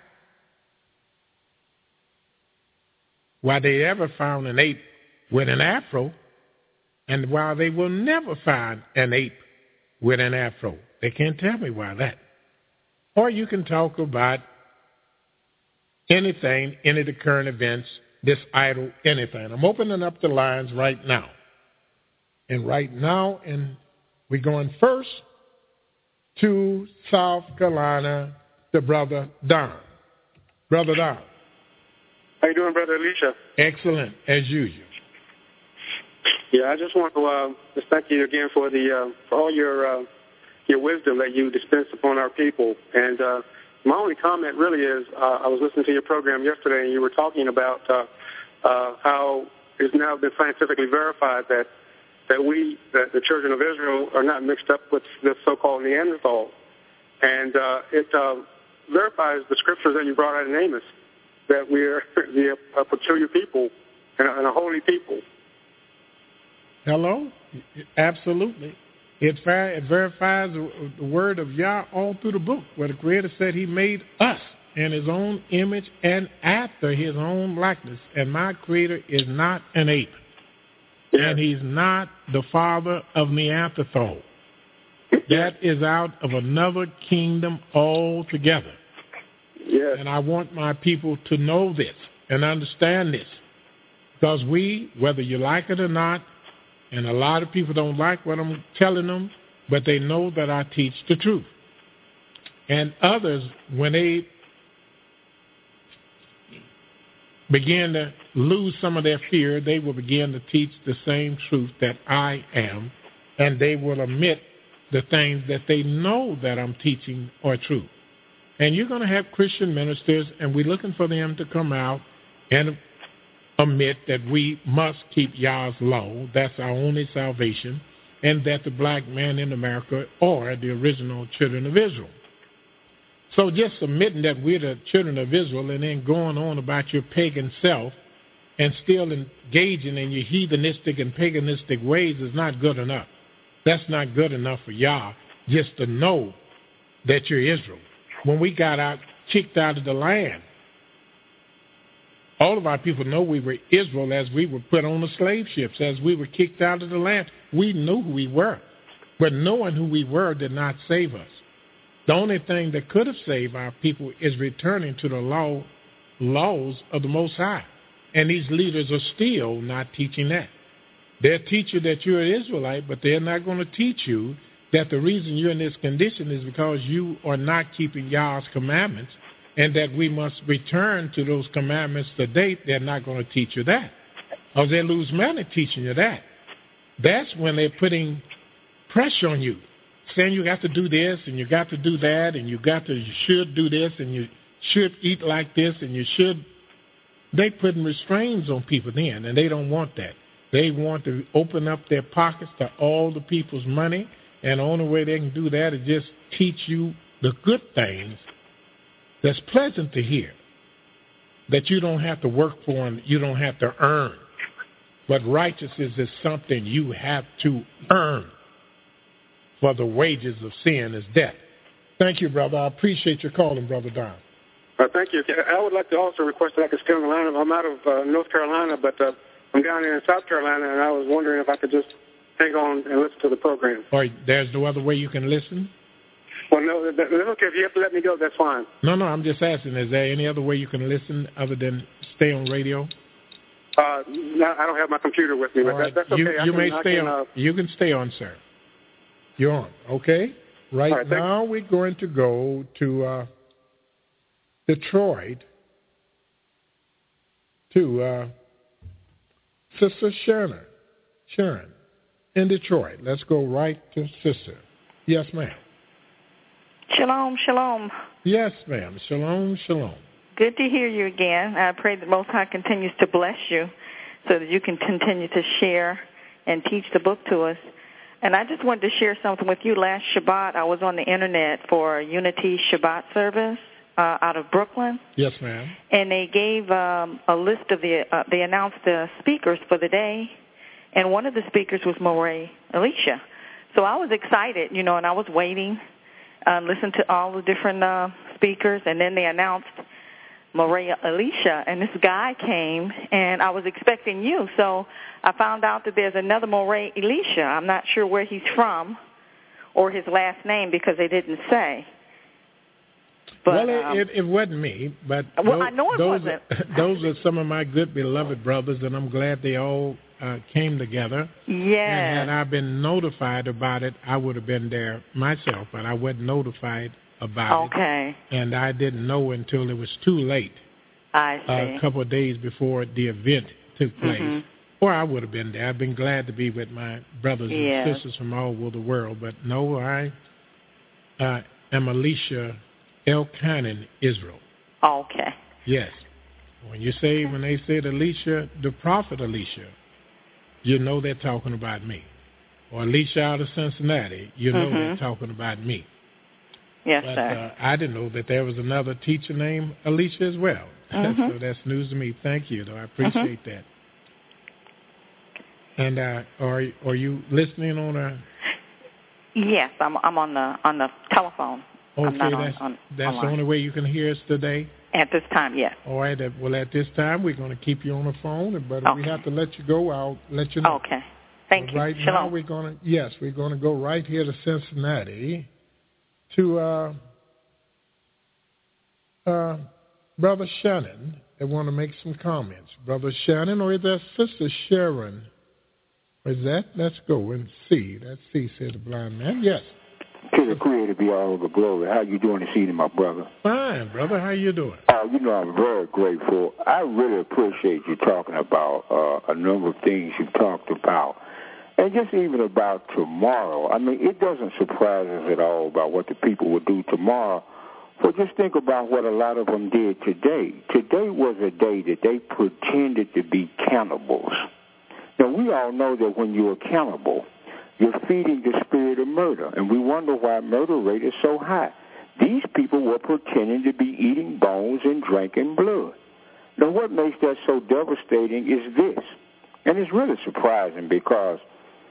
Why they ever found an ape with an afro, and why they will never find an ape with an afro. They can't tell me why that. Or you can talk about anything, any of the current events, this idle anything. I'm opening up the lines right now. And we're going first to South Carolina to Brother Don. Brother Don. How you doing, Brother Elisha? Excellent, as usual. Yeah, I just want to just thank you again for all your wisdom that you dispensed upon our people. And my only comment really is I was listening to your program yesterday, and you were talking about how it's now been scientifically verified that the children of Israel are not mixed up with the so-called Neanderthal. And it verifies the scriptures that you brought out in Amos, that we're a peculiar people and a holy people. Hello? Absolutely. It verifies the word of Yah all through the book, where the Creator said he made us in his own image and after his own likeness. And my Creator is not an ape. Yeah. And he's not the father of Neanderthal. That is out of another kingdom altogether. Yes. And I want my people to know this and understand this. Because we, whether you like it or not, and a lot of people don't like what I'm telling them, but they know that I teach the truth. And others, when they begin to lose some of their fear, they will begin to teach the same truth that I am, and they will omit the things that they know that I'm teaching are true. And you're going to have Christian ministers, and we're looking for them to come out and admit that we must keep Yah's law. That's our only salvation, and that the black man in America are the original children of Israel. So just admitting that we're the children of Israel and then going on about your pagan self and still engaging in your heathenistic and paganistic ways is not good enough. That's not good enough for Yah just to know that you're Israel. When we got kicked out of the land, all of our people know we were Israel as we were put on the slave ships, as we were kicked out of the land. We knew who we were, but knowing who we were did not save us. The only thing that could have saved our people is returning to the laws of the Most High. And these leaders are still not teaching that. They'll teach you that you're an Israelite, but they're not going to teach you that the reason you're in this condition is because you are not keeping Yah's commandments, and that we must return to those commandments today. They're not going to teach you that. Or they lose money teaching you that. That's when they're putting pressure on you, saying you got to do this and you got to do that and you should do this and you should eat like this and you should. They putting restraints on people then, and they don't want that. They want to open up their pockets to all the people's money, and the only way they can do that is just teach you the good things that's pleasant to hear, that you don't have to work for and you don't have to earn. But righteousness is something you have to earn, for the wages of sin is death. Thank you, brother. I appreciate your calling, Brother Don. Thank you. I would like to also request that I could stay on the line. I'm out of North Carolina, but I'm down here in South Carolina, and I was wondering if I could just hang on and listen to the program. Or there's no other way you can listen? Well, no, that's okay. If you have to let me go, that's fine. No, I'm just asking, is there any other way you can listen other than stay on radio? No, I don't have my computer with me, but right. that's okay. You can stay on, sir. You're on, okay? Right now we're going to go to Detroit to Sister Sharon in Detroit. Let's go right to Sister. Yes, ma'am. Shalom, shalom. Yes, ma'am. Shalom, shalom. Good to hear you again. I pray that Most High continues to bless you so that you can continue to share and teach the book to us. And I just wanted to share something with you. Last Shabbat, I was on the Internet for a Unity Shabbat service out of Brooklyn. Yes, ma'am. And they gave a list of they announced the speakers for the day, and one of the speakers was Moray Elisha. So I was excited, and I was waiting, listened to all the different speakers, and then they announced Moray Elisha, and this guy came, and I was expecting you. So I found out that there's another Moray Elisha. I'm not sure where he's from or his last name because they didn't say. But, well, it wasn't me, but I know it wasn't. Those are some of my good beloved brothers, and I'm glad they all came together. Yeah. And had I been notified about it, I would have been there myself, but I wasn't notified about it. Okay. And I didn't know until it was too late. I see. A couple of days before the event took place. Mm-hmm. Or I would have been there. I've been glad to be with my brothers and sisters from all over the world. But no, I am Elisha Elkanan Israel. Okay. Yes. When they said Elisha, the prophet Elisha, you know they're talking about me. Or Elisha out of Cincinnati, you know they're talking about me. Yes, but, sir. I didn't know that there was another teacher named Elisha as well. So that's news to me. Thank you, though. I appreciate that. And are you listening on a? Yes, I'm on the telephone. Okay, that's the only way you can hear us today? At this time, yes. All right. Well, at this time, we're going to keep you on the phone, but if we have to let you go, I'll let you know. Okay. Thank you. Right Shalom. now, we're going to go right here to Cincinnati to Brother Shannon. They want to make some comments. Brother Shannon, or is that Sister Sharon? Or is that? Let's go and see. That's C, said the blind man. Yes. To the Creator be all the glory. How you doing this evening, my brother? Fine, brother. How you doing? I'm very grateful. I really appreciate you talking about a number of things you've talked about. And just even about tomorrow. I mean, it doesn't surprise us at all about what the people will do tomorrow So just think about what a lot of them did today. Today was a day that they pretended to be cannibals. Now, we all know that when you're a cannibal, you're feeding the spirit of murder, and we wonder why murder rate is so high. These people were pretending to be eating bones and drinking blood. Now, what makes that so devastating is this, and it's really surprising because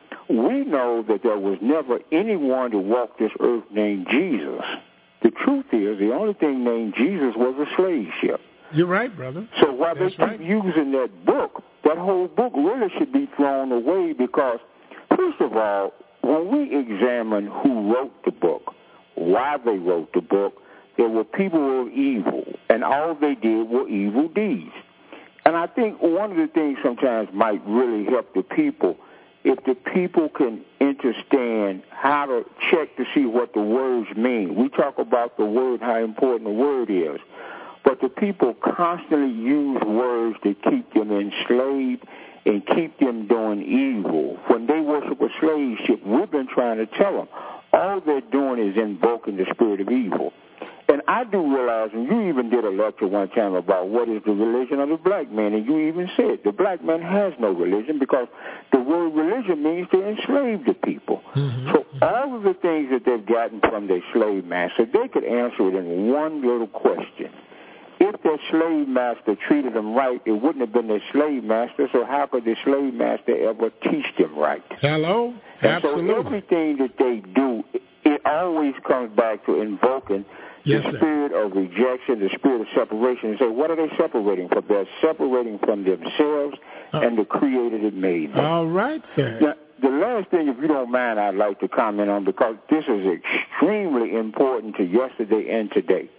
we know that there was never anyone to walk this earth named Jesus. The truth is, the only thing named Jesus was a slave ship. You're right, brother. So while they keep using that book, that whole book really should be thrown away because, first of all, when we examine who wrote the book, why they wrote the book, there were people of evil, and all they did were evil deeds. And I think one of the things sometimes might really help the people, if the people can understand how to check to see what the words mean. We talk about the word, how important the word is. But the people constantly use words to keep them enslaved and keep them doing evil. When they worship a slave ship, we've been trying to tell them, all they're doing is invoking the spirit of evil. And I do realize, and you even did a lecture one time about what is the religion of the black man, and you even said the black man has no religion because the word religion means to enslave the people. Mm-hmm. So all of the things that they've gotten from their slave master, they could answer it in one little question. If their slave master treated them right, it wouldn't have been their slave master, so how could the slave master ever teach them right? Hello? Absolutely. So everything that they do, it always comes back to invoking the spirit of rejection, the spirit of separation. And say, what are they separating from? They're separating from themselves and the Creator that made them. All right, sir. Now, the last thing, if you don't mind, I'd like to comment on, because this is extremely important to yesterday and today.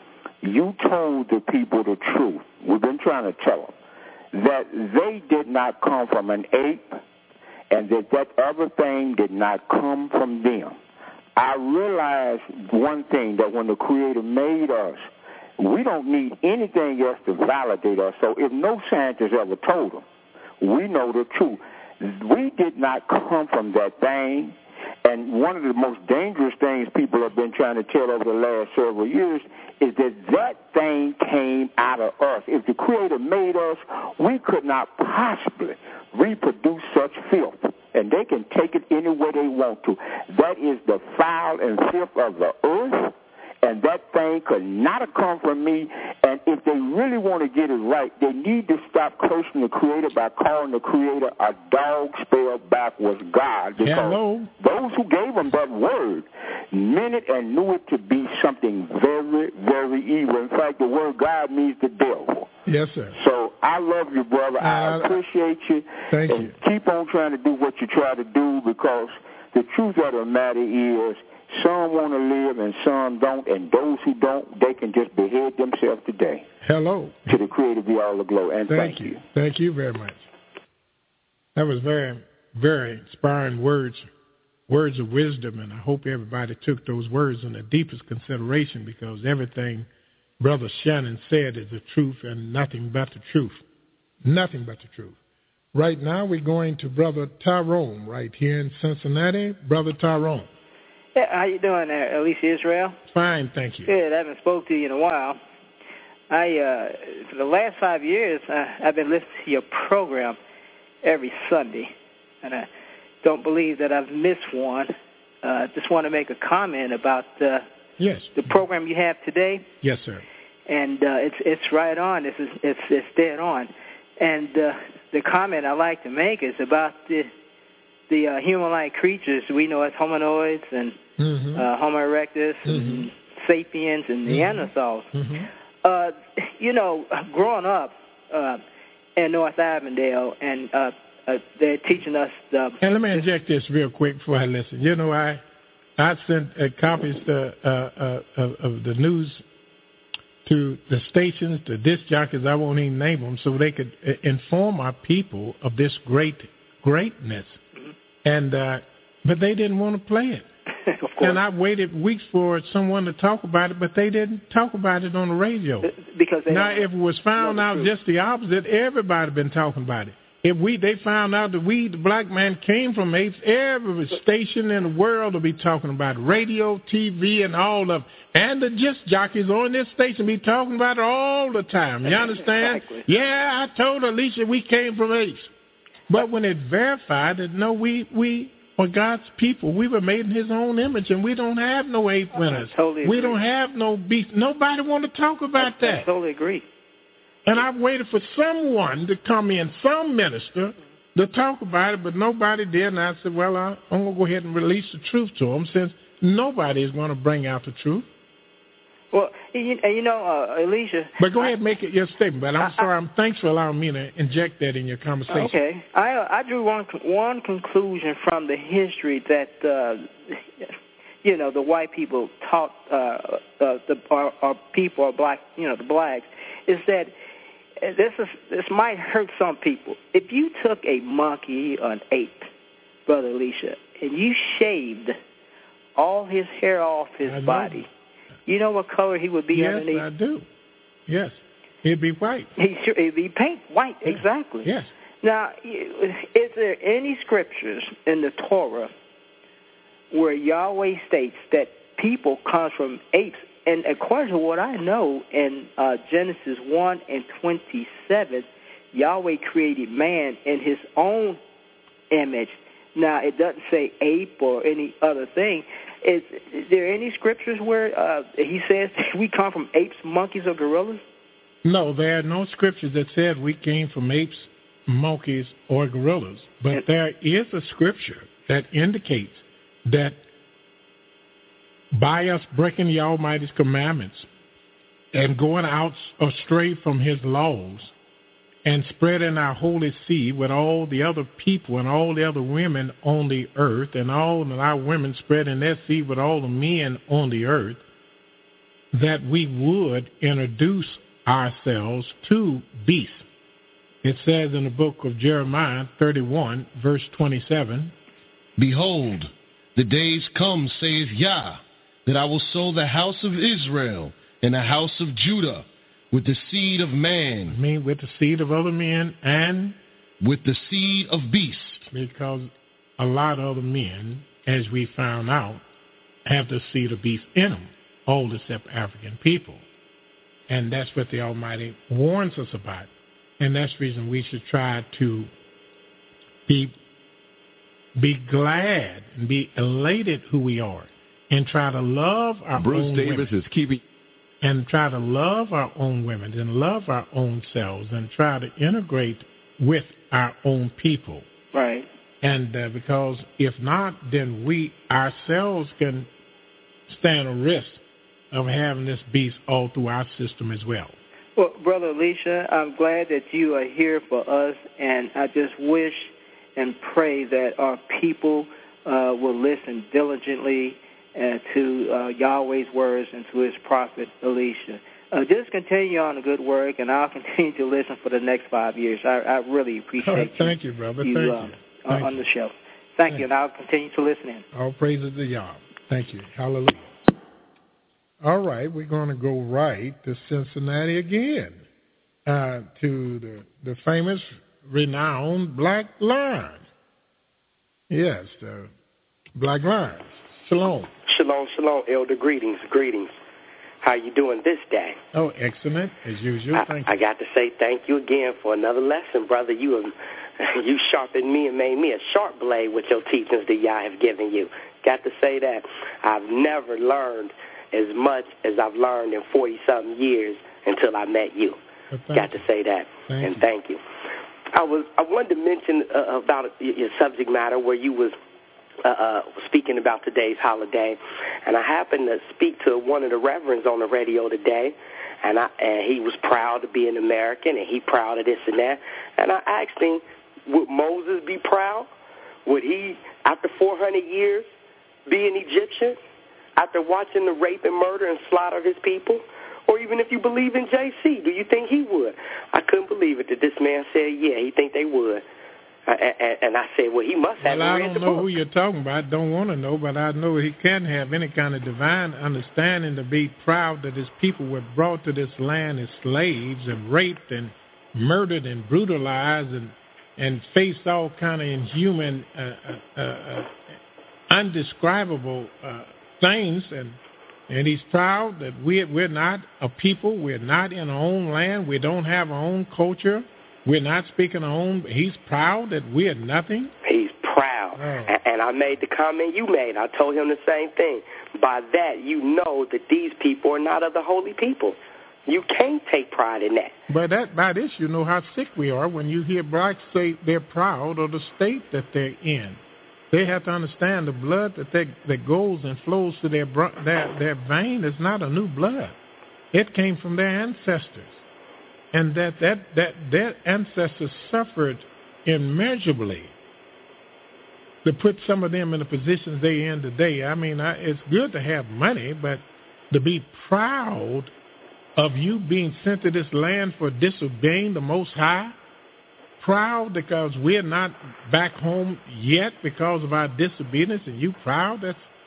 You told the people the truth. We've been trying to tell them that they did not come from an ape and that other thing did not come from them. I realized one thing, that when the Creator made us, we don't need anything else to validate us. So if no scientist ever told them, we know the truth. We did not come from that thing. And one of the most dangerous things people have been trying to tell over the last several years is that thing came out of us. If the Creator made us, we could not possibly reproduce such filth. And they can take it any way they want to. That is the foul and filth of the earth, and that thing could not have come from me. And if they really want to get it right, they need to stop cursing the Creator by calling the Creator a dog spelled backwards God. Because those who gave them that word meant it and knew it to be something very, very evil. In fact, the word God means the devil. Yes, sir. So I love you, brother. I appreciate you. Thank you. Keep on trying to do what you try to do, because the truth of the matter is some want to live and some don't, and those who don't, they can just behead themselves today. Hello. To the Creator be all the glory. And thank you. Thank you very much. That was very, very inspiring words of wisdom, and I hope everybody took those words in the deepest consideration, because everything Brother Shannon said is the truth and nothing but the truth. Nothing but the truth. Right now we're going to Brother Tyrone right here in Cincinnati. Brother Tyrone. Yeah, how you doing there, Alicia Israel? Fine, thank you. Good. I haven't spoke to you in a while. For the last 5 years, I've been listening to your program every Sunday, and I don't believe that I've missed one. Just want to make a comment about the program you have today. Yes, sir. And it's right on. It's dead on. And the comment I like to make is about the human-like creatures we know as hominoids and Homo erectus and sapiens and Neanderthals. Growing up in North Avondale, and they're teaching us And let me inject this real quick before I listen. I sent copies of the news to the stations, the disc jockeys, I won't even name them, so they could inform our people of this greatness. And but they didn't want to play it. Of course. And I waited weeks for someone to talk about it, but they didn't talk about it on the radio. Because now, if it was found out just the opposite, everybody been talking about it. If they found out that we, the black man, came from apes, every station in the world will be talking about radio, TV, and all of, and the disc jockeys on this station be talking about it all the time. You understand? Exactly. Yeah, I told Alicia we came from apes. But when it verified that, no, we are God's people. We were made in his own image, and we don't have no ape winners. Totally we agree. don't have no beast. Nobody want to talk about that. I totally agree. And I've waited for someone to come in, some minister, to talk about it, but nobody did. And I said, well, I'm going to go ahead and release the truth to them, since nobody is going to bring out the truth. Well, Alicia. But go ahead and make it your statement. But I'm sorry. Thanks for allowing me to inject that in your conversation. Okay. I drew one conclusion from the history that, the white people taught our people, our black, the blacks, is that this might hurt some people. If you took a monkey or an ape, Brother Alicia, and you shaved all his hair off his body, you know what color he would be underneath? Yes, I do. Yes. He'd be white. He'd be paint white, exactly. Yes. Now, is there any scriptures in the Torah where Yahweh states that people come from apes? And according to what I know, in Genesis 1:27, Yahweh created man in his own image. Now, it doesn't say ape or any other thing. Is there any scriptures where he says we come from apes, monkeys, or gorillas? No, there are no scriptures that said we came from apes, monkeys, or gorillas. But there is a scripture that indicates that by us breaking the Almighty's commandments and going out astray from his laws and spreading our holy seed with all the other people and all the other women on the earth, and all of our women spreading their seed with all the men on the earth, that we would introduce ourselves to beasts. It says in the book of Jeremiah 31, verse 27, Behold, the days come, saith Yah, that I will sow the house of Israel and the house of Judah with the seed of man. I mean, with the seed of other men and with the seed of beasts. Because a lot of other men, as we found out, have the seed of beast in them, all except African people. And that's what the Almighty warns us about. And that's the reason we should try to be glad and be elated who we are, and try to love our Bruce own Davis women. is keeping... And try to love our own women and love our own selves and try to integrate with our own people. Right. And because if not, then we ourselves can stand a risk of having this beast all through our system as well. Well, Brother Alicia, I'm glad that you are here for us, and I just wish and pray that our people will listen diligently to Yahweh's words and to his prophet Alicia. Just continue on the good work, and I'll continue to listen for the next 5 years. I really appreciate Thank you, brother. you Thank on you. the show. Thank you, and I'll continue to listen in. All praises to Yah. Thank you. Hallelujah. All right, we're going to go right to Cincinnati again, to the famous, renowned Black Lion. Yes, the Black Lions. Shalom. Shalom, shalom, Elder. Greetings. How you doing this day? Oh, excellent, as usual. Thank you. I got to say thank you again for another lesson, brother. You sharpened me and made me a sharp blade with your teachings that Yah have given you. Got to say that. I've never learned as much as I've learned in 40-something years until I met you. Got to say that. Thank you. I wanted to mention about your subject matter where you was speaking about today's holiday, and I happened to speak to one of the reverends on the radio today, and he was proud to be an American, and he proud of this and that, and I asked him, would Moses be proud? Would he, after 400 years, be an Egyptian after watching the rape and murder and slaughter of his people? Or even if you believe in JC, do you think he would? I couldn't believe it that this man said, yeah, he think they would. And I said, well, he must have read the book. I don't know who you're talking about. Don't want to know, but I know he can have any kind of divine understanding to be proud that his people were brought to this land as slaves and raped and murdered and brutalized and and face all kind of inhuman, undescribable things, and he's proud that we're not a people. We're not in our own land. We don't have our own culture. We're not speaking our own. He's proud that we're nothing. He's proud. And I made the comment you made. I told him the same thing. By that, you know that these people are not of the holy people. You can't take pride in that. But by this, you know how sick we are when you hear blacks say they're proud of the state that they're in. They have to understand the blood that goes and flows to their vein is not a new blood. It came from their ancestors. And that their ancestors suffered immeasurably to put some of them in the positions they're in today. I mean, it's good to have money, but to be proud of you being sent to this land for disobeying the Most High, proud because we're not back home yet because of our disobedience, and you proud?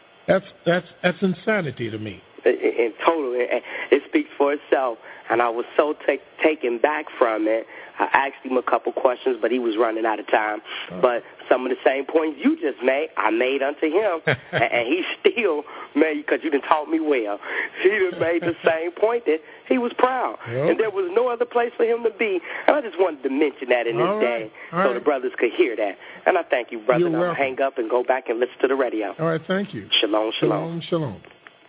That's insanity to me. And totally, it speaks for itself. And I was so taken back from it. I asked him a couple questions, but he was running out of time. But some of the same points you just made, I made unto him, and he still made, because you done taught me well, he done made the same point that he was proud. Yep. And there was no other place for him to be. And I just wanted to mention that in this day so the brothers could hear that. And I thank you, brother. I'll hang up and go back and listen to the radio. All right, thank you. Shalom, shalom. Shalom, shalom.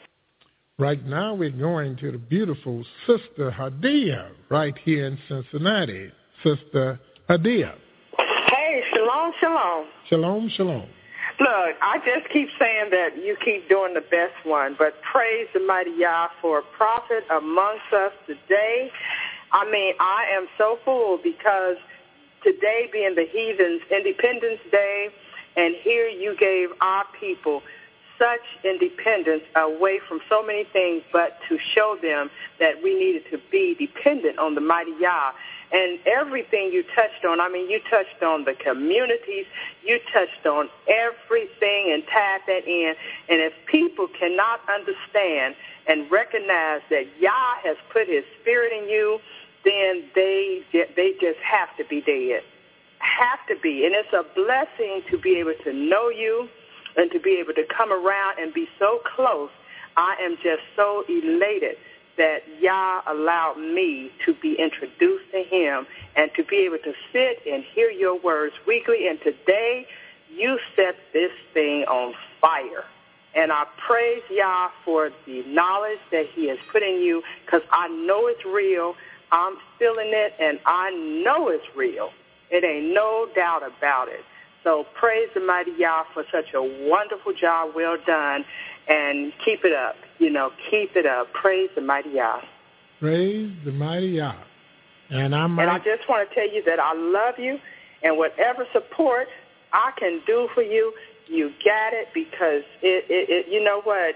Right now we're going to the beautiful Sister Hadia right here in Cincinnati. Sister Hadia. Hey, shalom, shalom. Shalom, shalom. Look, I just keep saying that you keep doing the best one, but praise the mighty Yah for a prophet amongst us today. I mean, I am so full because today being the Heathens' Independence Day, and here you gave our people such independence away from so many things, but to show them that we needed to be dependent on the mighty Yah. And everything you touched on, I mean, you touched on the communities, you touched on everything and tied that in. And if people cannot understand and recognize that Yah has put his spirit in you, then they just have to be dead. Have to be. And it's a blessing to be able to know you and to be able to come around and be so close. I am just so elated that Yah allowed me to be introduced to him and to be able to sit and hear your words weekly. And today, you set this thing on fire. And I praise Yah for the knowledge that he has put in you, because I know it's real. I'm feeling it, and I know it's real. It ain't no doubt about it. So praise the mighty Yah for such a wonderful job, well done, and keep it up. Keep it up. Praise the mighty Yah. Praise the mighty Yah. And I just want to tell you that I love you, and whatever support I can do for you, you got it, because it you know what,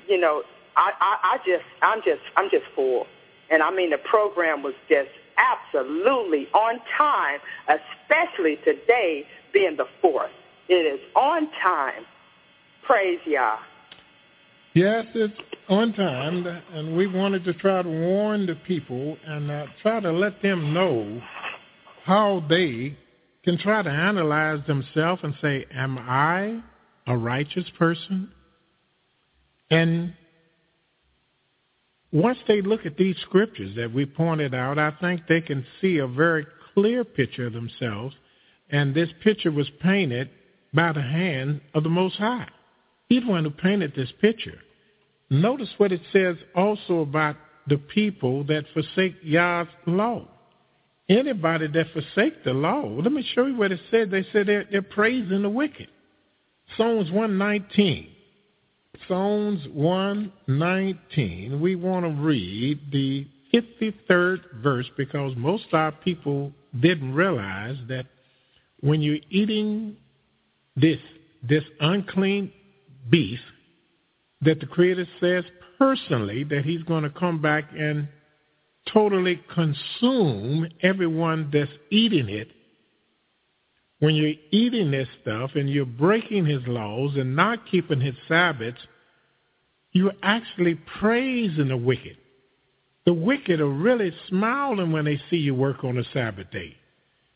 I'm just full. And I mean, the program was just absolutely on time, especially today being the 4th. It is on time. Praise Yah. Yes, it's on time, and we wanted to try to warn the people and try to let them know how they can try to analyze themselves and say, am I a righteous person? And once they look at these scriptures that we pointed out, I think they can see a very clear picture of themselves. And this picture was painted by the hand of the Most High. He's the one who painted this picture. Notice what it says also about the people that forsake Yah's law. Anybody that forsake the law, let me show you what it said. They said they're praising the wicked. Psalms 119. Psalms 119. We want to read the 53rd verse, because most of our people didn't realize that when you're eating this unclean beef, that the Creator says personally that he's going to come back and totally consume everyone that's eating it. When you're eating this stuff and you're breaking his laws and not keeping his Sabbaths, you're actually praising the wicked. The wicked are really smiling when they see you work on a Sabbath day.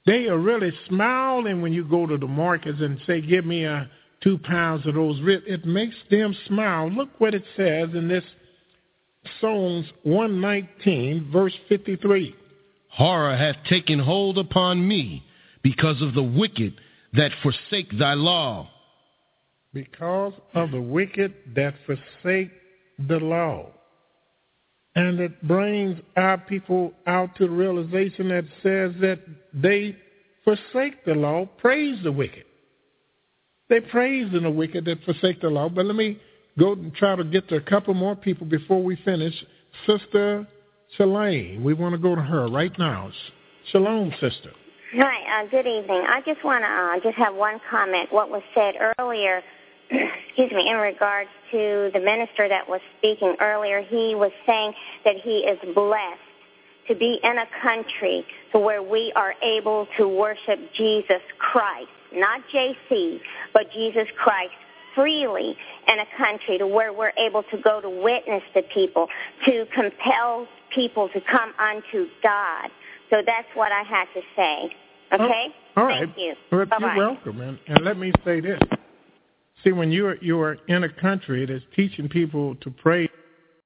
They are really smiling when you go to the markets and say, give me 2 pounds of those ribs. It makes them smile. Look what it says in this Psalms 119, verse 53. Horror hath taken hold upon me because of the wicked that forsake thy law. Because of the wicked that forsake the law. And it brings our people out to the realization that says that they forsake the law, praise the wicked. They praise the wicked that forsake the law. But let me go and try to get to a couple more people before we finish. Sister Shalane, we want to go to her right now. Shalom, sister. Hi, good evening. I just want to just have one comment. What was said earlier, excuse me, in regards to the minister that was speaking earlier, he was saying that he is blessed to be in a country to where we are able to worship Jesus Christ, not JC, but Jesus Christ freely in a country to where we're able to go to witness to people, to compel people to come unto God. So that's what I had to say. Okay? All right. Thank you. Well, Bye-bye. you're welcome. And let me say this. See, when you are in a country that's teaching people to pray